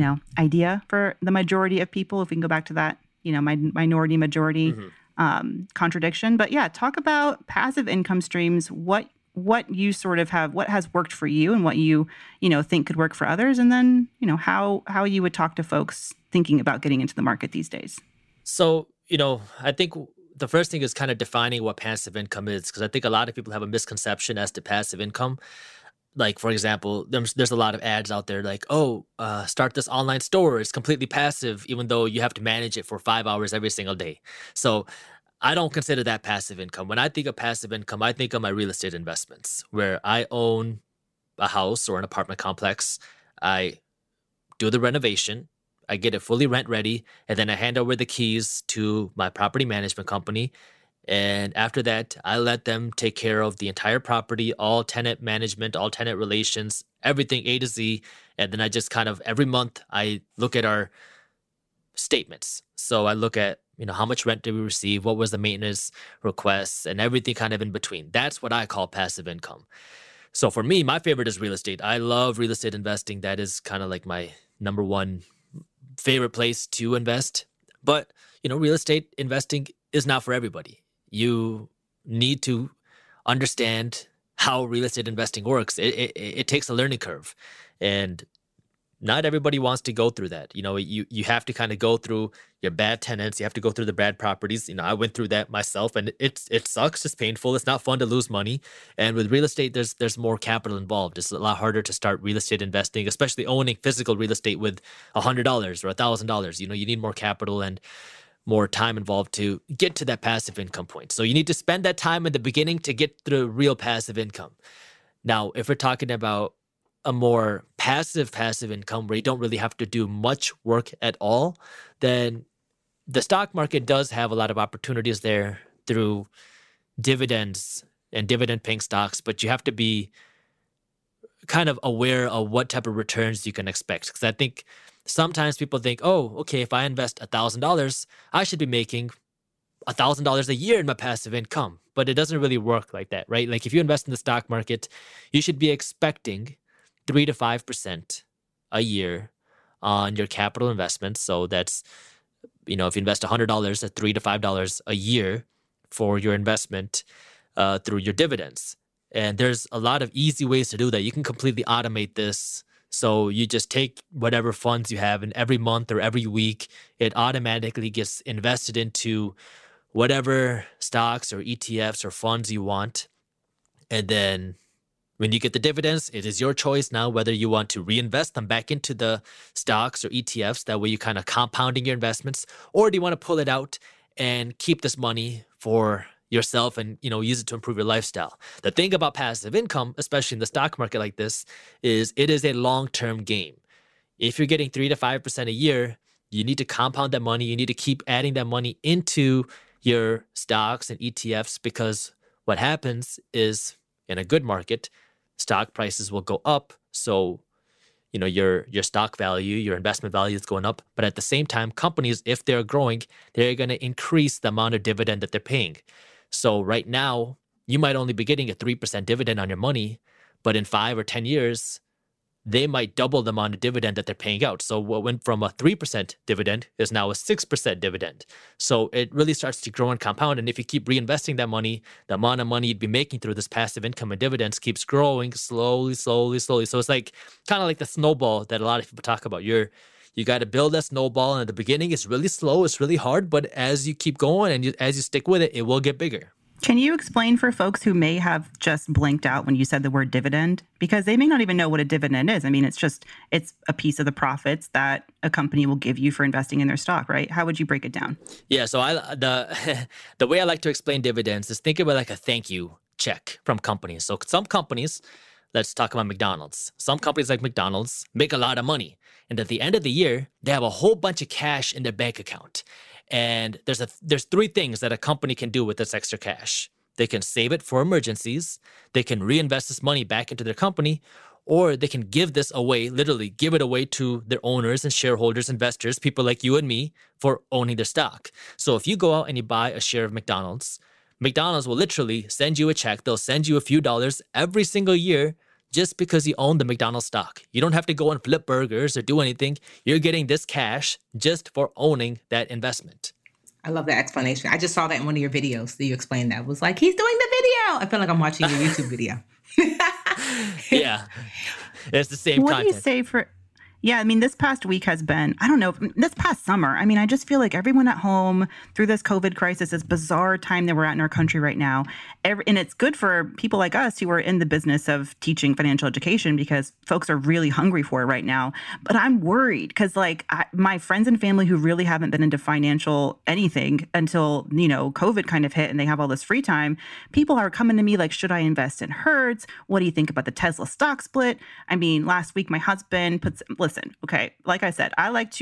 C: idea for the majority of people. If we can go back to that, minority majority contradiction. But yeah, talk about passive income streams, what you sort of have, what has worked for you and what you think could work for others. And then, how you would talk to folks thinking about getting into the market these days.
D: So, I think the first thing is kind of defining what passive income is, because I think a lot of people have a misconception as to passive income. Like, for example, there's a lot of ads out there like, start this online store. It's completely passive, even though you have to manage it for 5 hours every single day. So I don't consider that passive income. When I think of passive income, I think of my real estate investments, where I own a house or an apartment complex. I do the renovation. I get it fully rent ready, and then I hand over the keys to my property management company. And after that, I let them take care of the entire property, all tenant management, all tenant relations, everything A to Z. And then I just kind of, every month, I look at our statements. So I look at, how much rent did we receive? What was the maintenance requests, and everything kind of in between. That's what I call passive income. So for me, my favorite is real estate. I love real estate investing. That is kind of like my number one favorite place to invest. But, real estate investing is not for everybody. You need to understand how real estate investing works. It takes a learning curve, and not everybody wants to go through that. You have to kind of go through your bad tenants. You have to go through the bad properties. I went through that myself, and it sucks. It's painful. It's not fun to lose money. And with real estate, there's more capital involved. It's a lot harder to start real estate investing, especially owning physical real estate with $100 or $1,000. You need more capital and more time involved to get to that passive income point. So you need to spend that time in the beginning to get the real passive income. Now, if we're talking about a more passive income where you don't really have to do much work at all, then the stock market does have a lot of opportunities there through dividends and dividend paying stocks, but you have to be kind of aware of what type of returns you can expect. Because I think sometimes people think, oh, okay, if I invest $1,000, I should be making $1,000 a year in my passive income. But it doesn't really work like that, right? Like if you invest in the stock market, you should be expecting 3 to 5% a year on your capital investments. So that's, if you invest $100, at $3 to $5 a year for your investment through your dividends. And there's a lot of easy ways to do that. You can completely automate this. So you just take whatever funds you have, and every month or every week, it automatically gets invested into whatever stocks or ETFs or funds you want. And then when you get the dividends, it is your choice now whether you want to reinvest them back into the stocks or ETFs. That way you kind of compounding your investments, or do you want to pull it out and keep this money for yourself and use it to improve your lifestyle. The thing about passive income, especially in the stock market like this, is it is a long-term game. If you're getting 3 to 5% a year, you need to compound that money. You need to keep adding that money into your stocks and ETFs, because what happens is in a good market, stock prices will go up. So your stock value, your investment value is going up. But at the same time, companies, if they're growing, they're going to increase the amount of dividend that they're paying. So right now, you might only be getting a 3% dividend on your money, but in 5 or 10 years, they might double the amount of dividend that they're paying out. So what went from a 3% dividend is now a 6% dividend. So it really starts to grow and compound. And if you keep reinvesting that money, the amount of money you'd be making through this passive income and dividends keeps growing slowly. So it's like kind of like the snowball that a lot of people talk about. You got to build that snowball, and at the beginning, it's really slow, it's really hard, but as you keep going and as you stick with it, it will get bigger.
C: Can you explain for folks who may have just blinked out when you said the word dividend? Because they may not even know what a dividend is. I mean, it's a piece of the profits that a company will give you for investing in their stock, right? How would you break it down?
D: Yeah, so the way I like to explain dividends is think of it like a thank you check from companies. So some companies, let's talk about McDonald's. Some companies like McDonald's make a lot of money. And at the end of the year, they have a whole bunch of cash in their bank account. And there's 3 things that a company can do with this extra cash. They can save it for emergencies, they can reinvest this money back into their company, or they can give this away, literally give it away to their owners and shareholders, investors, people like you and me, for owning their stock. So if you go out and you buy a share of McDonald's will literally send you a check. They'll send you a few dollars every single year just because you own the McDonald's stock. You don't have to go and flip burgers or do anything. You're getting this cash just for owning that investment.
B: I love that explanation. I just saw that in one of your videos that you explained that. It was like, he's doing the video. I feel like I'm watching your YouTube video.
D: Yeah, it's the same content.
C: What do you say for... Yeah, I mean, this past week has been, I don't know, this past summer, I mean, I just feel like everyone at home through this COVID crisis, this bizarre time that we're at in our country right now. And it's good for people like us who are in the business of teaching financial education, because folks are really hungry for it right now. But I'm worried because my friends and family who really haven't been into financial anything until, COVID kind of hit and they have all this free time, people are coming to me like, should I invest in Hertz? What do you think about the Tesla stock split? I mean, last week, my husband listen, okay, like I said,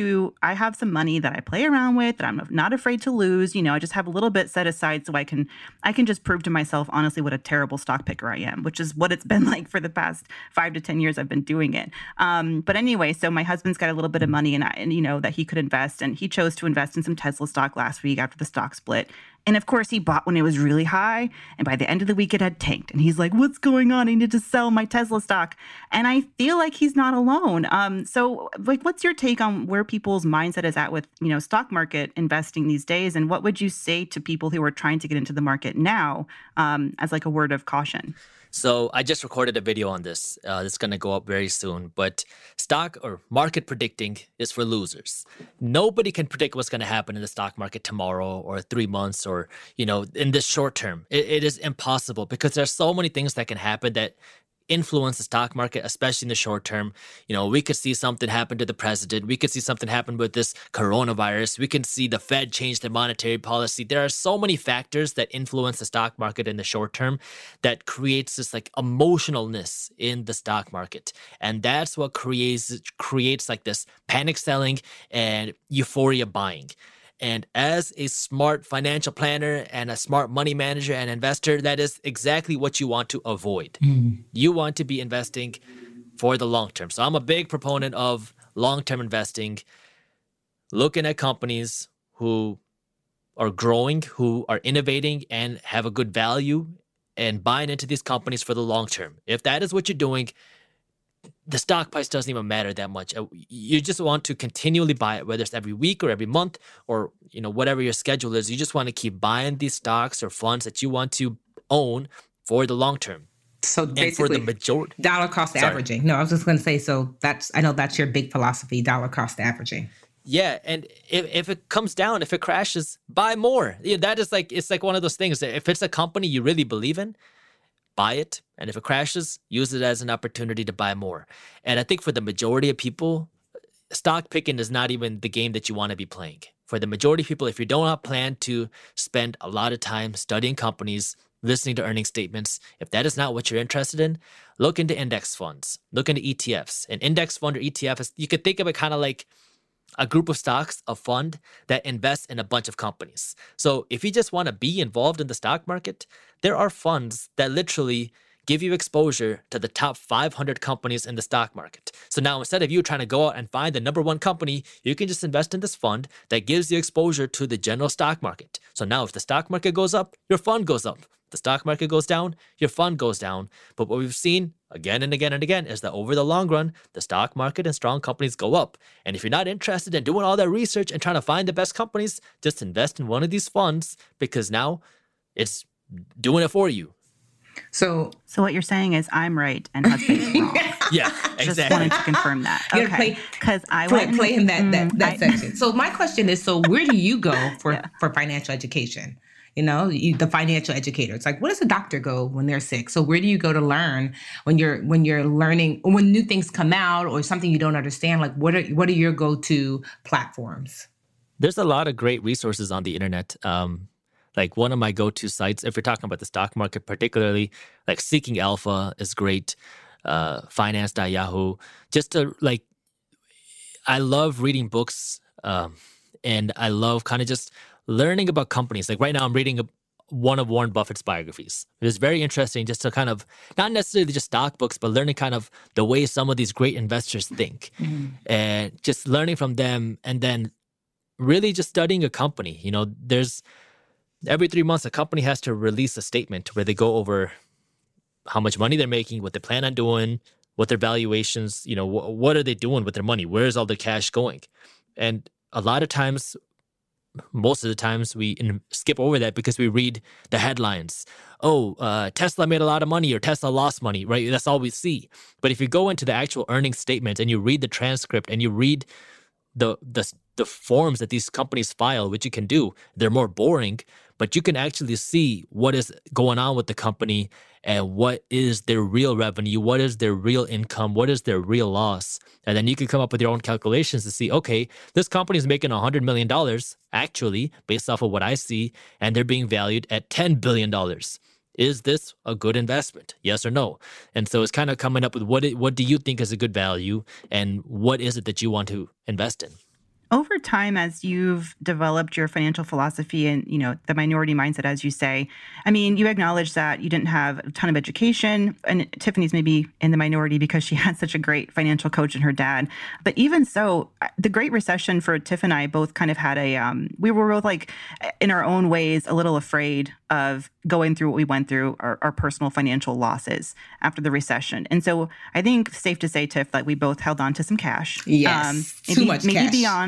C: I have some money that I play around with that I'm not afraid to lose. I just have a little bit set aside so I can just prove to myself, honestly, what a terrible stock picker I am, which is what it's been like for the past 5 to 10 years I've been doing it. But anyway, so my husband's got a little bit of money and that he could invest, and he chose to invest in some Tesla stock last week after the stock split. And of course, he bought when it was really high. And by the end of the week, it had tanked. And he's like, what's going on? I need to sell my Tesla stock. And I feel like he's not alone. So what's your take on where people's mindset is at with, stock market investing these days? And what would you say to people who are trying to get into the market now as like a word of caution?
D: So I just recorded a video on this. It's going to go up very soon. But stock or market predicting is for losers. Nobody can predict what's going to happen in the stock market tomorrow or 3 months or, in this short term. It is impossible because there's so many things that can happen that influence the stock market, especially in the short term. We could see something happen to the president. We could see something happen with this coronavirus. We can see the Fed change their monetary policy. There are so many factors that influence the stock market in the short term that creates this emotionalness in the stock market. And that's what creates like this panic selling and euphoria buying. And as a smart financial planner and a smart money manager and investor, that is exactly what you want to avoid. You want to be investing for the long term. So I'm a big proponent of long-term investing, looking at companies who are growing, who are innovating and have a good value, and buying into these companies for the long term. If that is what you're doing, the stock price doesn't even matter that much. You just want to continually buy it, whether it's every week or every month or whatever your schedule is. You just want to keep buying these stocks or funds that you want to own for the long term.
B: So basically,
D: and for the majority,
B: dollar cost averaging. No, I was just going to say, so I know that's your big philosophy, dollar cost averaging.
D: Yeah, and if it comes down, if it crashes, buy more. That is it's like one of those things that if it's a company you really believe in, buy it. And if it crashes, use it as an opportunity to buy more. And I think for the majority of people, stock picking is not even the game that you want to be playing. For the majority of people, if you don't plan to spend a lot of time studying companies, listening to earnings statements, if that is not what you're interested in, look into index funds, look into ETFs. An index fund or ETF, you could think of it kind of like a group of stocks, a fund that invests in a bunch of companies. So if you just want to be involved in the stock market, there are funds that literally give you exposure to the top 500 companies in the stock market. So now instead of you trying to go out and find the number one company, you can just invest in this fund that gives you exposure to the general stock market. So now if the stock market goes up, your fund goes up. If the stock market goes down, your fund goes down. But what we've seen again and again and again is that over the long run, the stock market and strong companies go up. And if you're not interested in doing all that research and trying to find the best companies, just invest in one of these funds because now it's doing it for you.
B: So
C: what you're saying is I'm right and husband's wrong.
D: Yeah, exactly.
C: Just wanted to confirm that. Okay, because I went
B: play him that section. So my question is, so where do you go for financial education? The financial educator. It's like, where does a doctor go when they're sick? So where do you go to learn when you're learning, or when new things come out or something you don't understand? Like, what are your go-to platforms?
D: There's a lot of great resources on the internet. Like one of my go-to sites, if you're talking about the stock market particularly, like Seeking Alpha is great, finance.yahoo. I love reading books and I love kind of just learning about companies. Like right now I'm reading one of Warren Buffett's biographies. It was very interesting just to kind of, not necessarily just stock books, but learning kind of the way some of these great investors think and just learning from them and then really just studying a company. There's every 3 months, a company has to release a statement where they go over how much money they're making, what they plan on doing, what their valuations, what are they doing with their money? Where is all the cash going? And a lot of times, most of the times, we skip over that because we read the headlines. Tesla made a lot of money or Tesla lost money, right? That's all we see. But if you go into the actual earnings statement and you read the transcript and you read the forms that these companies file, which you can do, they're more boring, but you can actually see what is going on with the company and what is their real revenue, what is their real income, what is their real loss. And then you can come up with your own calculations to see, okay, this company is making $100 million actually based off of what I see, and they're being valued at $10 billion. Is this a good investment? Yes or no? And so it's kind of coming up with what do you think is a good value and what is it that you want to invest in?
C: Over time, as you've developed your financial philosophy and, the minority mindset, as you say, you acknowledge that you didn't have a ton of education, and Tiffany's maybe in the minority because she had such a great financial coach and her dad. But even so, the Great Recession for Tiff and I both kind of had we were both like in our own ways a little afraid of going through what we went through, our personal financial losses after the recession. And so I think it's safe to say, Tiff, that we both held on to some cash.
B: Yes, too much cash.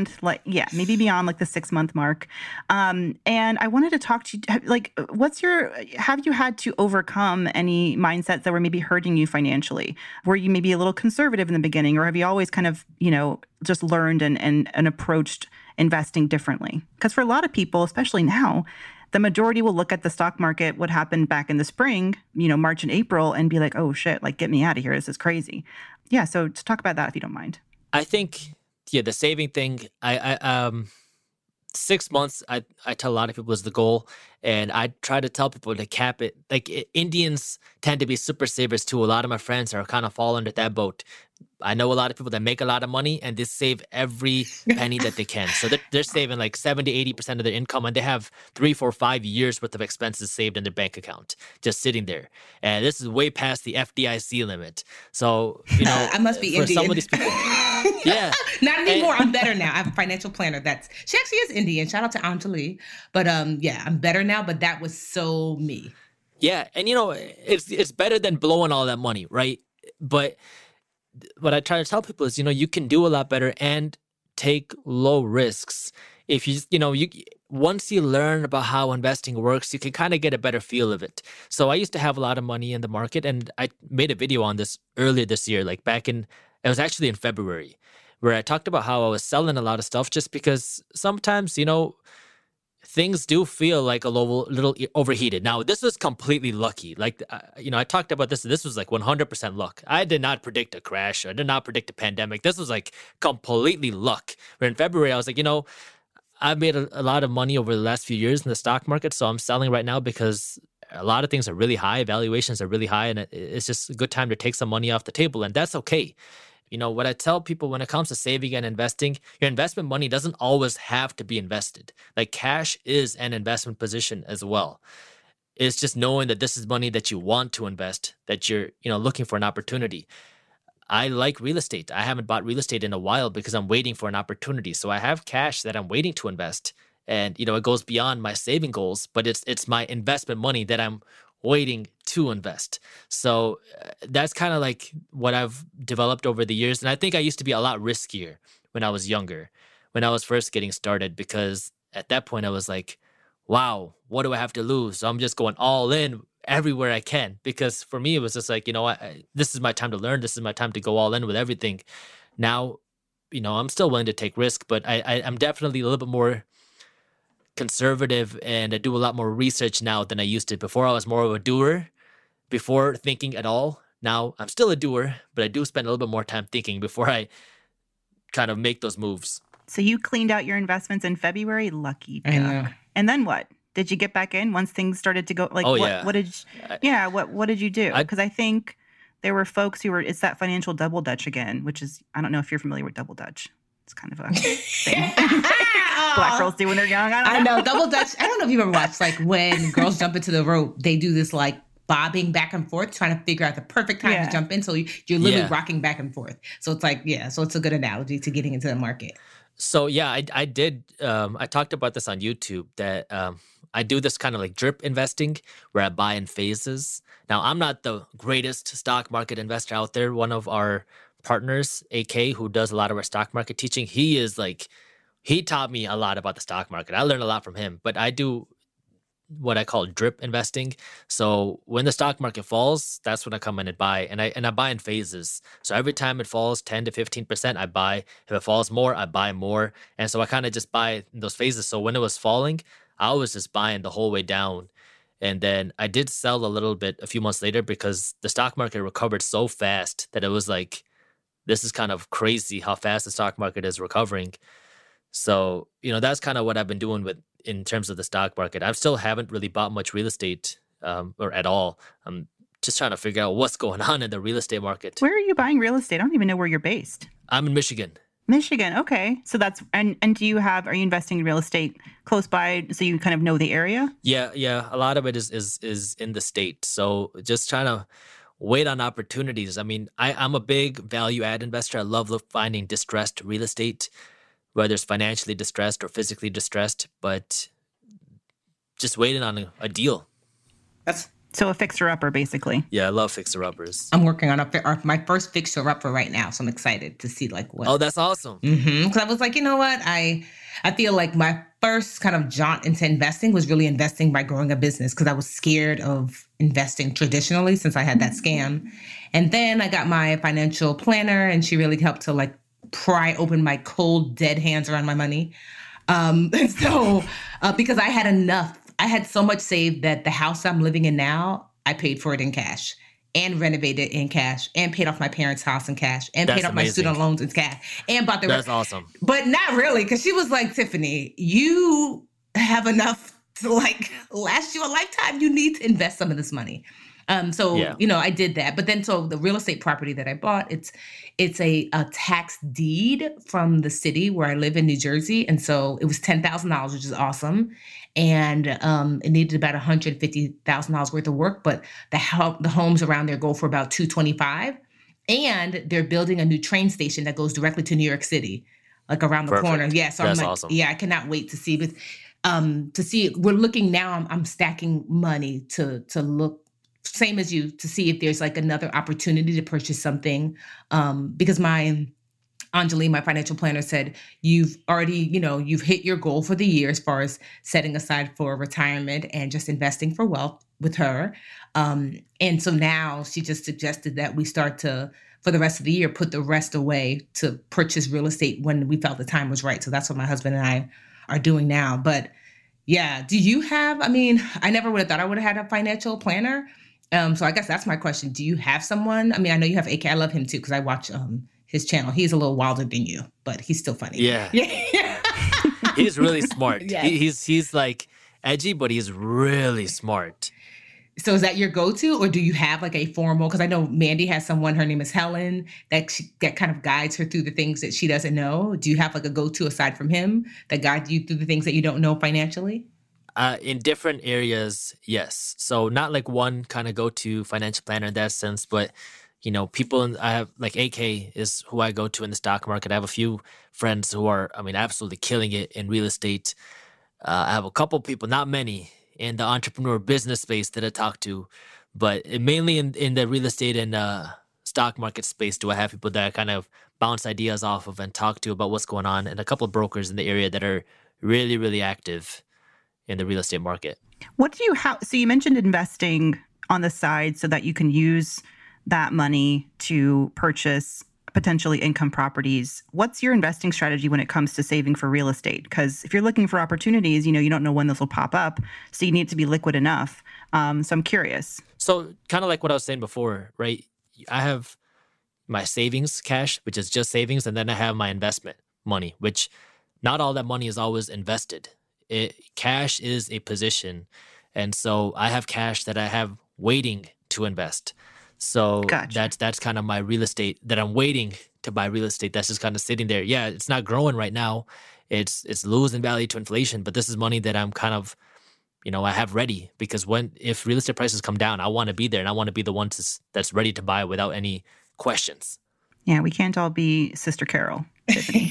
C: Maybe beyond like the 6-month mark. And I wanted to talk to you, have you had to overcome any mindsets that were maybe hurting you financially? Were you maybe a little conservative in the beginning, or have you always kind of, just learned and approached investing differently? Because for a lot of people, especially now, the majority will look at the stock market, what happened back in the spring, March and April, and be like, oh shit, like get me out of here. This is crazy. Yeah. So to talk about that, if you don't mind.
D: I think, the saving thing, I 6 months, I tell a lot of people is the goal. And I try to tell people to cap it. Like Indians tend to be super savers too. A lot of my friends are kind of fall under that boat. I know a lot of people that make a lot of money and they save every penny that they can. So they're saving like 70, 80% of their income, and they have 3, 4, 5 years worth of expenses saved in their bank account, just sitting there. And this is way past the FDIC limit. So,
B: I must be
D: for
B: Indian.
D: some of these people, yeah.
B: Not anymore. I'm better now. I have a financial planner she actually is Indian. Shout out to Anjali. But I'm better now, but that was so me.
D: Yeah. And it's better than blowing all that money, right? But what I try to tell people is, you can do a lot better and take low risks. If once you learn about how investing works, you can kind of get a better feel of it. So I used to have a lot of money in the market, and I made a video on this earlier this year, like it was actually in February, where I talked about how I was selling a lot of stuff just because sometimes, things do feel like a little overheated. Now, this was completely lucky. Like, I talked about this. This was like 100% luck. I did not predict a crash. I did not predict a pandemic. This was like completely luck. Where in February, I was like, I've made a lot of money over the last few years in the stock market. So I'm selling right now because a lot of things are really high. Valuations are really high. And it's just a good time to take some money off the table. And that's okay. What I tell people when it comes to saving and investing, your investment money doesn't always have to be invested. Like, cash is an investment position as well. It's just knowing that this is money that you want to invest, that you're, looking for an opportunity. I like real estate. I haven't bought real estate in a while because I'm waiting for an opportunity. So I have cash that I'm waiting to invest. And, it goes beyond my saving goals, but it's my investment money that I'm waiting to invest. So that's kind of like what I've developed over the years. And I think I used to be a lot riskier when I was younger, when I was first getting started, because at that point I was like, wow, what do I have to lose? So I'm just going all in everywhere I can, because for me, it was just like, this is my time to learn. This is my time to go all in with everything. Now, I'm still willing to take risk, but I'm definitely a little bit more conservative, and I do a lot more research now than I used to. Before, I was more of a doer, before thinking at all. Now I'm still a doer, but I do spend a little bit more time thinking before I kind of make those moves.
C: So you cleaned out your investments in February? Lucky duck.
B: I know.
C: And then what? Did you get back in once things started to go? Like, what did you do? Because I think there were folks who it's that financial double dutch again, which is, I don't know if you're familiar with double dutch. It's kind of a thing Black girls do when they're young. I
B: know. Double dutch. I don't know if you've ever watched, like, when girls jump into the rope, they do this like bobbing back and forth, trying to figure out the perfect time to jump in. So you're literally rocking back and forth. So it's like, so it's a good analogy to getting into the market.
D: So I did. I talked about this on YouTube that I do this kind of like drip investing where I buy in phases. Now, I'm not the greatest stock market investor out there. One of our partners, AK, who does a lot of our stock market teaching, he taught me a lot about the stock market. I learned a lot from him, but I do what I call drip investing. So when the stock market falls, that's when I come in and buy, and I buy in phases. So every time it falls 10 to 15%, I buy. If it falls more, I buy more. And so I kind of just buy in those phases. So when it was falling, I was just buying the whole way down. And then I did sell a little bit a few months later because the stock market recovered so fast that it was like, this is kind of crazy how fast the stock market is recovering. So, that's kind of what I've been doing in terms of the stock market. I still haven't really bought much real estate or at all. I'm just trying to figure out what's going on in the real estate market.
C: Where are you buying real estate? I don't even know where you're based.
D: I'm in Michigan.
C: Michigan. Okay. So that's, and are you investing in real estate close by so you kind of know the area?
D: Yeah. A lot of it is in the state. So just trying to wait on opportunities. I mean, I'm a big value add investor. I love finding distressed real estate, whether it's financially distressed or physically distressed, but just waiting on a deal.
C: So a fixer-upper, basically.
D: Yeah, I love fixer-uppers.
B: I'm working on my first fixer-upper right now, so I'm excited to see like what.
D: Oh, that's awesome.
B: Because I was like, you know what? I feel like my first kind of jaunt into investing was really investing by growing a business, because I was scared of investing traditionally since I had that scam. And then I got my financial planner, and she really helped to like pry open my cold, dead hands around my money. Because I had enough. I had so much saved that the house I'm living in now, I paid for it in cash and renovated in cash and paid off my parents' house in cash and paid off my student loans in cash and bought the
D: That's awesome.
B: But not really, because she was like, Tiffany, you have enough to like last you a lifetime. You need to invest some of this money. So, I did that. But then, so the real estate property that I bought, it's a tax deed from the city where I live in New Jersey. And so it was $10,000, which is awesome. And it needed about $150,000 worth of work. But the homes around there go for about $225,000. And they're building a new train station that goes directly to New York City, like around the corner. Yeah, so
D: That's
B: I'm like,
D: awesome.
B: I cannot wait to see. But we're looking now. I'm stacking money to look, same as you, to see if there's like another opportunity to purchase something. Because Anjali, my financial planner, said you've already, you've hit your goal for the year as far as setting aside for retirement and just investing for wealth with her. And so now she just suggested that we start to, for the rest of the year, put the rest away to purchase real estate when we felt the time was right. So that's what my husband and I are doing now. But yeah, do you have, I never would have thought I would have had a financial planner. So I guess that's my question. Do you have someone? I know you have AK. I love him too, because I watch his channel. He's a little wilder than you, but he's still funny.
D: Yeah. He's really smart.
B: Yes.
D: He's like edgy, but he's really smart.
B: So is that your go-to, or do you have like a formal, because I know Mandy has someone, her name is Helen, that kind of guides her through the things that she doesn't know. Do you have like a go-to aside from him that guides you through the things that you don't know financially?
D: In different areas, yes. So not like one kind of go-to financial planner in that sense, but I have like AK is who I go to in the stock market. I have a few friends who are, absolutely killing it in real estate. I have a couple people, not many, in the entrepreneur business space that I talk to, but mainly in the real estate and stock market space do I have people that I kind of bounce ideas off of and talk to about what's going on, and a couple of brokers in the area that are really, really active in the real estate market.
C: What do you have? So you mentioned investing on the side so that you can use that money to purchase potentially income properties. What's your investing strategy when it comes to saving for real estate? Because if you're looking for opportunities, you don't know when this will pop up. So you need to be liquid enough. So I'm curious.
D: So kind of like what I was saying before, right? I have my savings cash, which is just savings. And then I have my investment money, which not all that money is always invested. Cash is a position. And so I have cash that I have waiting to invest. So
C: Gotcha.
D: that's kind of my real estate that I'm waiting to buy real estate. That's just kind of sitting there. Yeah, it's not growing right now. It's losing value to inflation, but this is money that I'm kind of, I have ready, because if real estate prices come down, I want to be there, and I want to be the one that's ready to buy without any questions.
C: Yeah, we can't all be Sister Carol. Tiffany.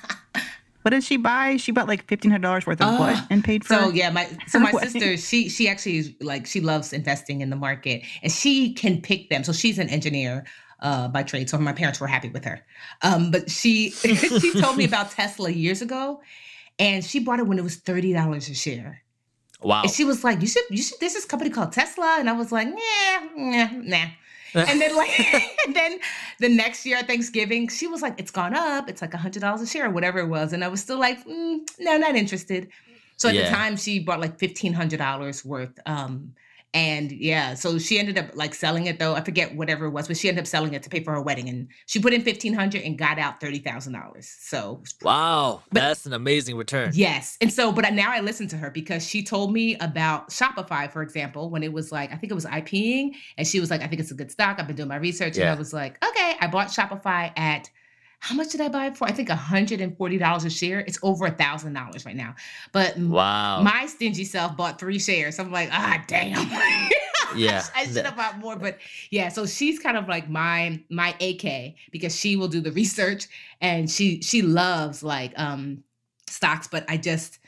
C: What did she buy? She bought like $1,500 worth of what and paid for?
B: So yeah, my sister, she actually is like, she loves investing in the market, and she can pick them. So she's an engineer by trade. So my parents were happy with her. But she told me about Tesla years ago, and she bought it when it was $30 a share.
D: Wow.
B: And she was like, you should, there's this company called Tesla. And I was like, nah. And then and then the next year at Thanksgiving, she was like, it's gone up. It's like $100 a share or whatever it was. And I was still like, no, not interested. So at the time she bought like $1,500 worth. And yeah, so she ended up like selling it though. I forget whatever it was, but she ended up selling it to pay for her wedding. And she put in $1,500 and got out $30,000. So
D: wow, that's an amazing return.
B: Yes. And so, but now I listen to her because she told me about Shopify, for example, when it was like, I think it was IPing, and she was like, I think it's a good stock. I've been doing my research. And I was like, okay, I bought Shopify at, how much did I buy it for? I think $140 a share. It's over $1,000 right now. But
D: wow,
B: my stingy self bought 3 shares. I'm like, damn.
D: Yeah,
B: I should have bought more. But yeah, so she's kind of like my AK, because she will do the research, and she loves like stocks. But I just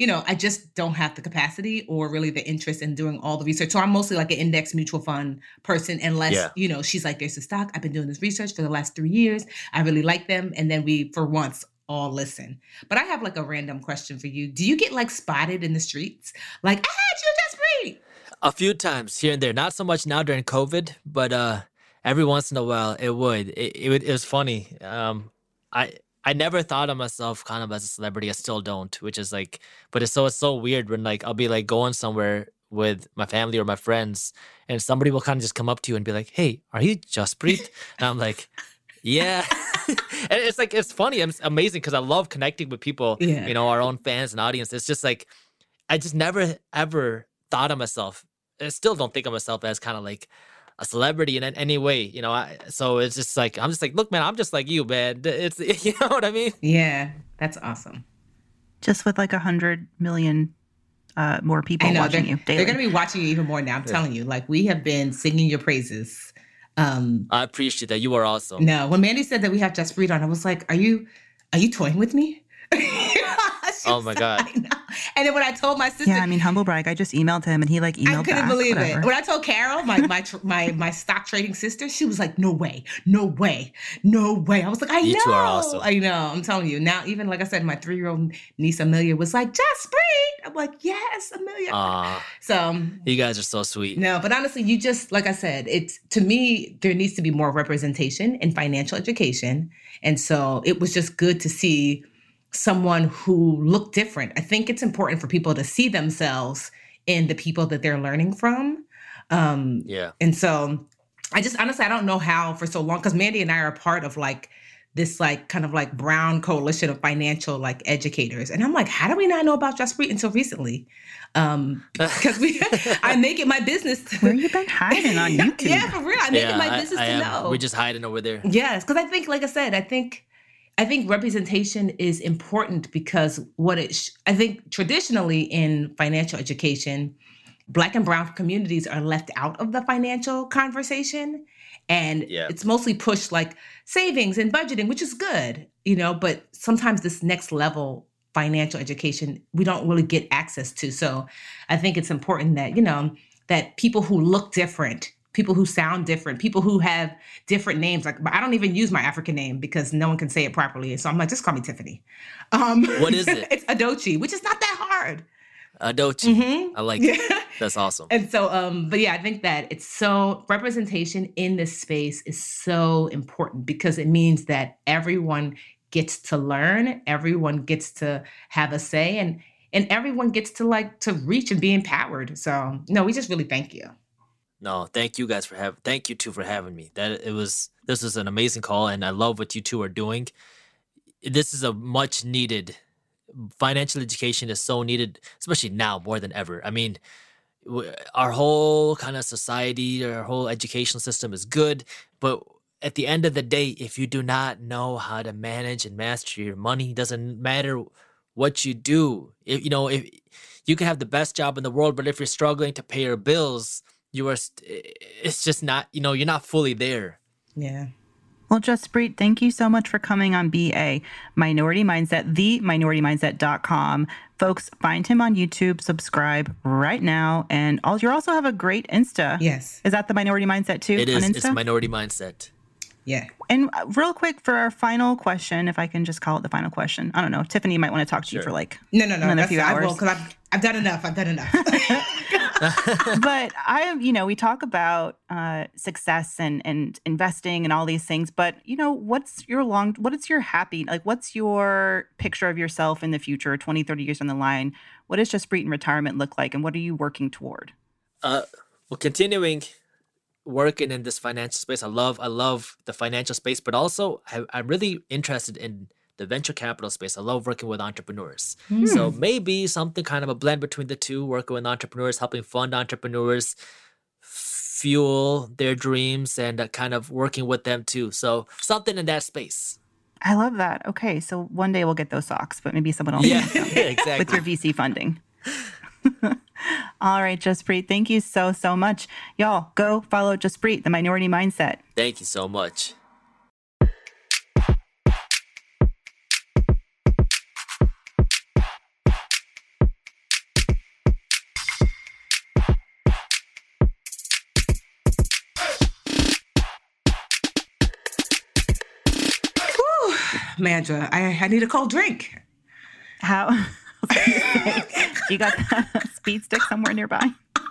B: don't have the capacity or really the interest in doing all the research. So I'm mostly like an index mutual fund person, unless, she's like, there's a stock. I've been doing this research for the last 3 years. I really like them. And then we, for once, all listen. But I have like a random question for you. Do you get like spotted in the streets? Like, I had you just read.
D: A few times here and there. Not so much now during COVID, but every once in a while it would. It was funny. I never thought of myself kind of as a celebrity. I still don't, which is like, but it's so weird when like I'll be like going somewhere with my family or my friends, and somebody will kind of just come up to you and be like, "Hey, are you Jaspreet?" And I'm like, "Yeah." And it's like, it's funny. It's amazing because I love connecting with people, our own fans and audience. It's just like, I just never ever thought of myself I still don't think of myself as kind of like a celebrity in any way, you know. So it's just like I'm just like, look, man, I'm just like you, man. It's you know what I mean?
B: Yeah, that's awesome.
C: Just with like 100 million more people watching you daily.
B: They're going to be watching you even more now. I'm telling you, like we have been singing your praises.
D: I appreciate that. You are awesome.
B: No, when Mandy said that we have Justpreet on, I was like, are you toying with me?
D: Oh my God.
B: I know. And then when I told my sister,
C: yeah, I mean, humble brag. I just emailed him and he like emailed back.
B: I couldn't believe
C: whatever.
B: it. When I told Carol, my stock trading sister, she was like, no way. I was like, I know.
D: You two are awesome.
B: I know. I'm telling you. Now, even like I said, my 3-year-old niece Amelia was like, Justpreet. I'm like, yes, Amelia. So
D: you guys are so sweet.
B: No, but honestly, you just, like I said, it's, to me, there needs to be more representation in financial education. And so it was just good to see someone who looked different. I think it's important for people to see themselves in the people that they're learning from.
D: Yeah.
B: And so I just, honestly, I don't know how for so long, because Mandy and I are part of like this like kind of like brown coalition of financial like educators. And I'm like, how do we not know about Justpreet until recently? Because I make it my business.
C: Where you been hiding on YouTube?
B: Yeah, for real. I make it my business to know.
D: We're just hiding over there.
B: Yes, because I think, like I said, I think representation is important because I think traditionally in financial education, Black and Brown communities are left out of the financial conversation. And it's mostly pushed like savings and budgeting, which is good, you know, but sometimes this next level financial education, we don't really get access to. So I think it's important that, you know, that people who look different, people who sound different, people who have different names. Like, I don't even use my African name because no one can say it properly. So I'm like, just call me Tiffany.
D: What is it?
B: It's Adochi, which is not that hard.
D: Adochi.
B: Mm-hmm.
D: I like it. That's awesome.
B: And so, but yeah, I think that representation in this space is so important because it means that everyone gets to learn, everyone gets to have a say, and everyone gets to reach and be empowered. So no, we just really thank you.
D: No, thank you guys thank you two for having me. This is an amazing call, and I love what you two are doing. This is a much needed, financial education is so needed, especially now more than ever. I mean, our whole kind of society, our whole educational system is good, but at the end of the day, if you do not know how to manage and master your money, it doesn't matter what you do. If you can have the best job in the world, but if you're struggling to pay your bills, it's just not, you're not fully there.
B: Yeah.
C: Well, Justpreet, thank you so much for coming on BA Minority Mindset, theminoritymindset.com. Folks, find him on YouTube, subscribe right now. And you also have a great Insta.
B: Yes.
C: Is that the Minority Mindset too?
D: It is.
C: On Insta?
D: It's Minority Mindset.
B: Yeah.
C: And real quick for our final question, if I can just call it the final question. I don't know. Tiffany might want to talk to you for like another few hours.
B: I will, because I've done enough.
C: But we talk about success and investing and all these things, but what's your picture of yourself in the future, 20, 30 years down the line? What does Justpreet in retirement look like, and what are you working toward?
D: Well, continuing working in this financial space. I love the financial space, but also I'm really interested in the venture capital space. I love working with entrepreneurs. So maybe something kind of a blend between the two, working with entrepreneurs, helping fund entrepreneurs, fuel their dreams, and kind of working with them too. So something in that space.
C: I love that. Okay, so one day we'll get those socks, but maybe someone else
D: Yeah,
C: can
D: exactly.
C: with your VC funding. All right, Justpreet, thank you so much. Y'all, go follow Justpreet, the Minority Mindset.
D: Thank you so much.
B: Mandra, I need a cold drink.
C: How? You got the speed stick somewhere nearby?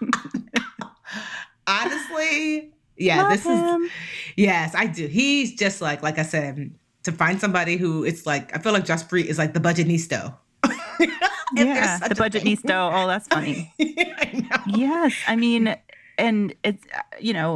B: Honestly, yeah,
C: Love him.
B: Yes, I do. He's just like I said, to find somebody who it's like, I feel like Justpreet is like the budgetnisto.
C: Yeah, the budgetnisto. Oh, that's funny.
B: I know.
C: Yes, I mean, and it's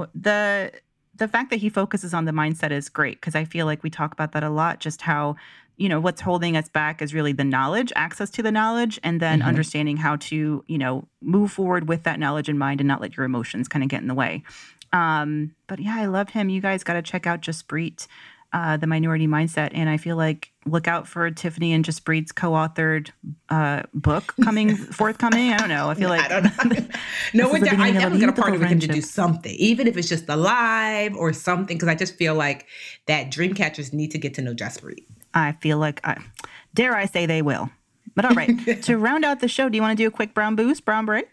C: the fact that he focuses on the mindset is great, because I feel like we talk about that a lot, just how what's holding us back is really the knowledge, access to the knowledge, and then understanding how to, move forward with that knowledge in mind and not let your emotions kind of get in the way. But yeah, I love him. You guys got to check out Jaspreet, The Minority Mindset. And I feel like look out for Tiffany and Jaspreet's co-authored book forthcoming. I don't know. I feel like
B: I don't know. No, I definitely got to partner with him to do something, even if it's just a live or something, because I just feel like that Dreamcatchers need to get to know Jaspreet.
C: I feel like, dare I say they will. But all right, to round out the show, do you want to do a quick brown break?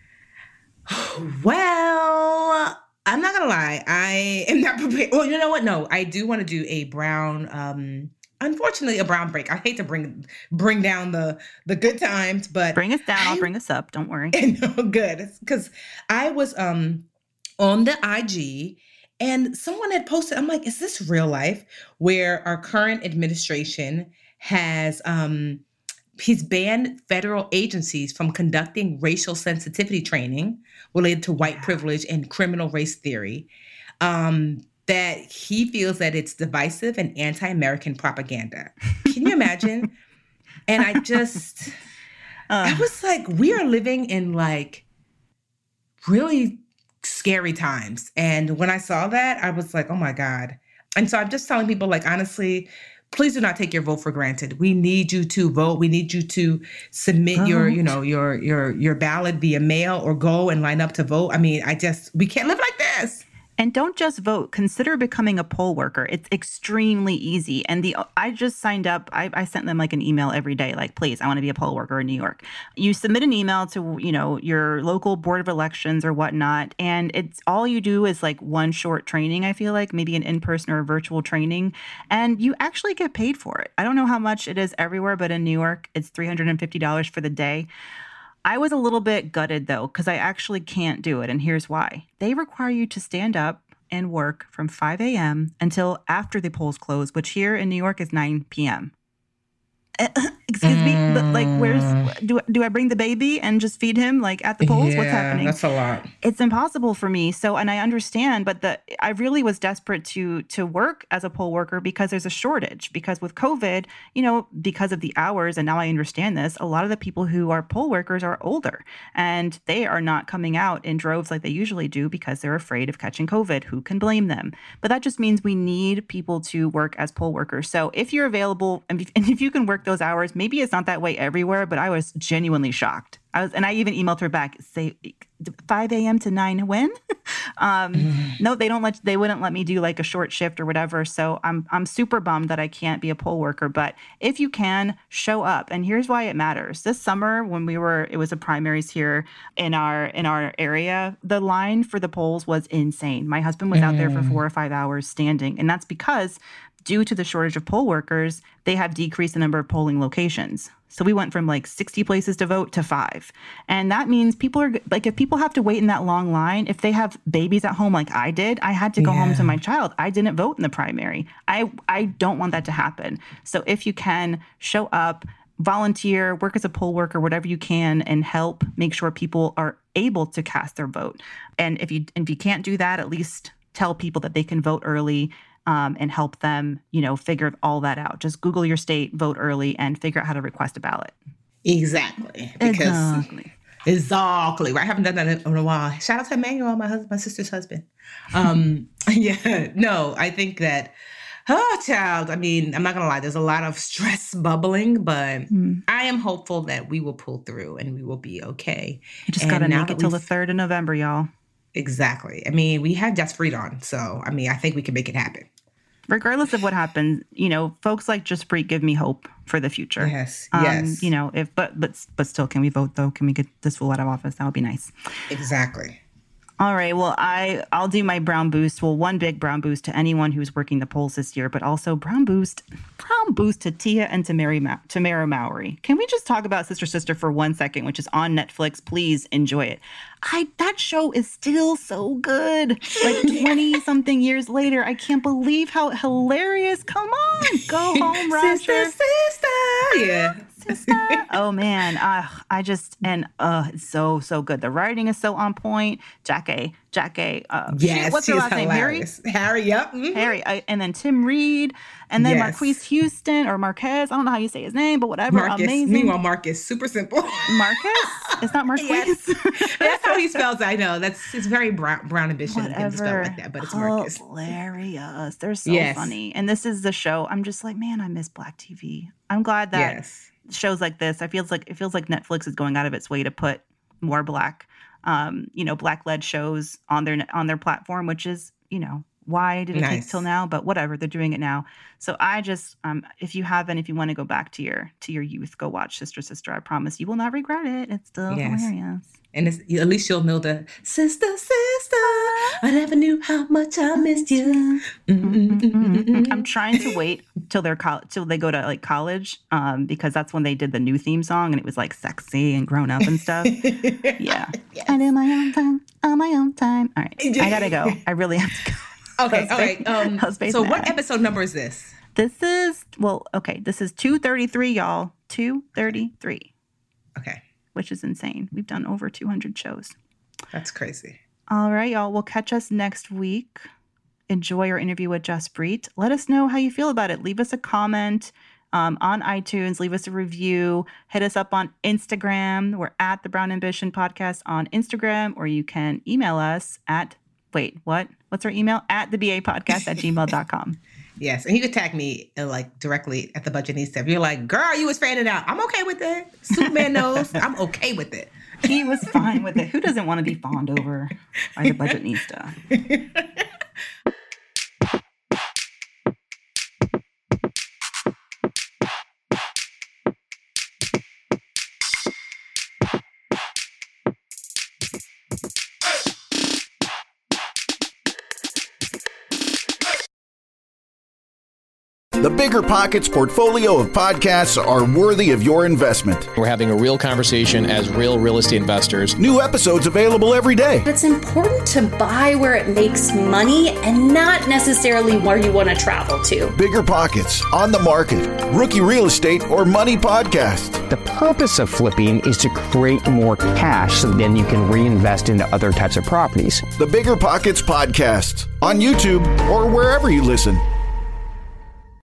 B: Well, I'm not going to lie. I am not prepared. Well, you know what? No, I do want to do a brown, unfortunately, a brown break. I hate to bring down the good times, but
C: bring us down. I'll bring us up. Don't worry.
B: No, good. Because I was on the IG and someone had posted, I'm like, is this real life? Where our current administration has, he's banned federal agencies from conducting racial sensitivity training related to white privilege and criminal race theory, that he feels that it's divisive and anti-American propaganda. Can you imagine? And I was like, we are living in like really scary times. And when I saw that, I was like, oh my God. And so I'm just telling people, like, honestly, please do not take your vote for granted. We need you to vote. We need you to submit your ballot via mail or go and line up to vote. I mean, we can't live like this.
C: And don't just vote. Consider becoming a poll worker. It's extremely easy. And I just signed up. I sent them like an email every day, like, please, I want to be a poll worker in New York. You submit an email to, your local board of elections or whatnot. And it's all you do is like one short training, I feel like, maybe an in-person or a virtual training. And you actually get paid for it. I don't know how much it is everywhere, but in New York, it's $350 for the day. I was a little bit gutted, though, because I actually can't do it. And here's why. They require you to stand up and work from 5 a.m. until after the polls close, which here in New York is 9 p.m. Excuse me, but like, do I bring the baby and just feed him like at the polls? What's happening?
B: That's a lot.
C: It's impossible for me. So, and I understand, but I really was desperate to work as a poll worker because there's a shortage. Because with COVID, because of the hours, and now I understand this, a lot of the people who are poll workers are older and they are not coming out in droves like they usually do because they're afraid of catching COVID. Who can blame them? But that just means we need people to work as poll workers. So if you're available and if you can work those hours, maybe it's not that way everywhere, but I was genuinely shocked. I even emailed her back, say 5 a.m. to 9 when? No, they wouldn't let me do like a short shift or whatever. So I'm super bummed that I can't be a poll worker, but if you can, show up. And here's why it matters. This summer when it was a primaries here in our area, the line for the polls was insane. My husband was out there for 4 or 5 hours standing. And that's because due to the shortage of poll workers, they have decreased the number of polling locations. So we went from like 60 places to vote to 5. And that means people are like, if people have to wait in that long line, if they have babies at home like I did, I had to go home to my child. I didn't vote in the primary. I don't want that to happen. So if you can, show up, volunteer, work as a poll worker, whatever you can, and help make sure people are able to cast their vote. And if you can't do that, at least tell people that they can vote early. And help them, figure all that out. Just Google your state, vote early, and figure out how to request a ballot.
B: Exactly. Exactly. Right. I haven't done that in a while. Shout out to Emmanuel, my sister's husband. I think that, child, I mean, I'm not going to lie. There's a lot of stress bubbling, but I am hopeful that we will pull through and we will be okay.
C: You just got to make it till the 3rd of November, y'all.
B: Exactly. I mean, we had Jaspreet on, so, I mean, I think we can make it happen.
C: Regardless of what happens, folks like Jaspreet give me hope for the future.
B: Yes.
C: But still, can we vote though? Can we get this fool out of office? That would be nice.
B: Exactly.
C: All right. Well, I'll do my brown boost. Well, one big brown boost to anyone who's working the polls this year, but also brown boost to Tia and Tamara Mowry. Can we just talk about Sister for 1 second, which is on Netflix? Please enjoy it. That show is still so good. Like 20 something years later, I can't believe how hilarious. Come on, go home, Roger.
B: Sister. Yeah.
C: sister. Oh man, it's so good. The writing is so on point. Jackie.
B: Yes,
C: what's her last name?
B: Harry. Yep. Mm-hmm.
C: Harry, and then Tim Reed, and then Marquise Houston or Marquez. I don't know how you say his name, but whatever.
B: Marcus.
C: Amazing.
B: Meanwhile, Marcus, super simple.
C: Marcus? It's not Marquise.
B: Yes. That's how he spells it. I know. It's very brown ambition to spell like that, but it's Marcus.
C: Hilarious. They're so funny. And this is the show. I'm just like, man, I miss Black TV. I'm glad that shows like this. It feels like Netflix is going out of its way to put more Black Black-led shows on their platform, which is, why did it take till now? But whatever, they're doing it now. So I just, if you want to go back to your youth, go watch Sister Sister. I promise you will not regret it. It's still hilarious.
B: And at least you'll know the sister, I never knew how much I missed you.
C: I'm trying to wait till they go to like college, because that's when they did the new theme song and it was like sexy and grown up and stuff. Yeah. Yes. I do my own time on my own time. All right, I gotta go. I really have to go.
B: Okay, all right. So what episode number is this?
C: This is 233, y'all. 233.
B: Okay.
C: Which is insane. We've done over 200 shows.
B: That's crazy.
C: All right, y'all. We'll catch us next week. Enjoy our interview with Jaspreet. Let us know how you feel about it. Leave us a comment on iTunes. Leave us a review. Hit us up on Instagram. We're at the Brown Ambition Podcast on Instagram, or you can email us at, what's our email? At thebapodcast@gmail.com.
B: Yes, and you could tag me directly at the Budgetnista. If you're like, girl, you was fanning out, I'm okay with it. Superman knows I'm okay with it.
C: He was fine with it. Who doesn't want to be fawned over by the Budgetnista?
E: The Bigger Pockets portfolio of podcasts are worthy of your investment.
F: We're having a real conversation as real estate investors.
E: New episodes available every day.
G: It's important to buy where it makes money and not necessarily where you want to travel to.
E: Bigger Pockets, On the Market, Rookie Real Estate, or Money Podcast.
H: The purpose of flipping is to create more cash so then you can reinvest into other types of properties.
E: The Bigger Pockets Podcast, on YouTube or wherever you listen.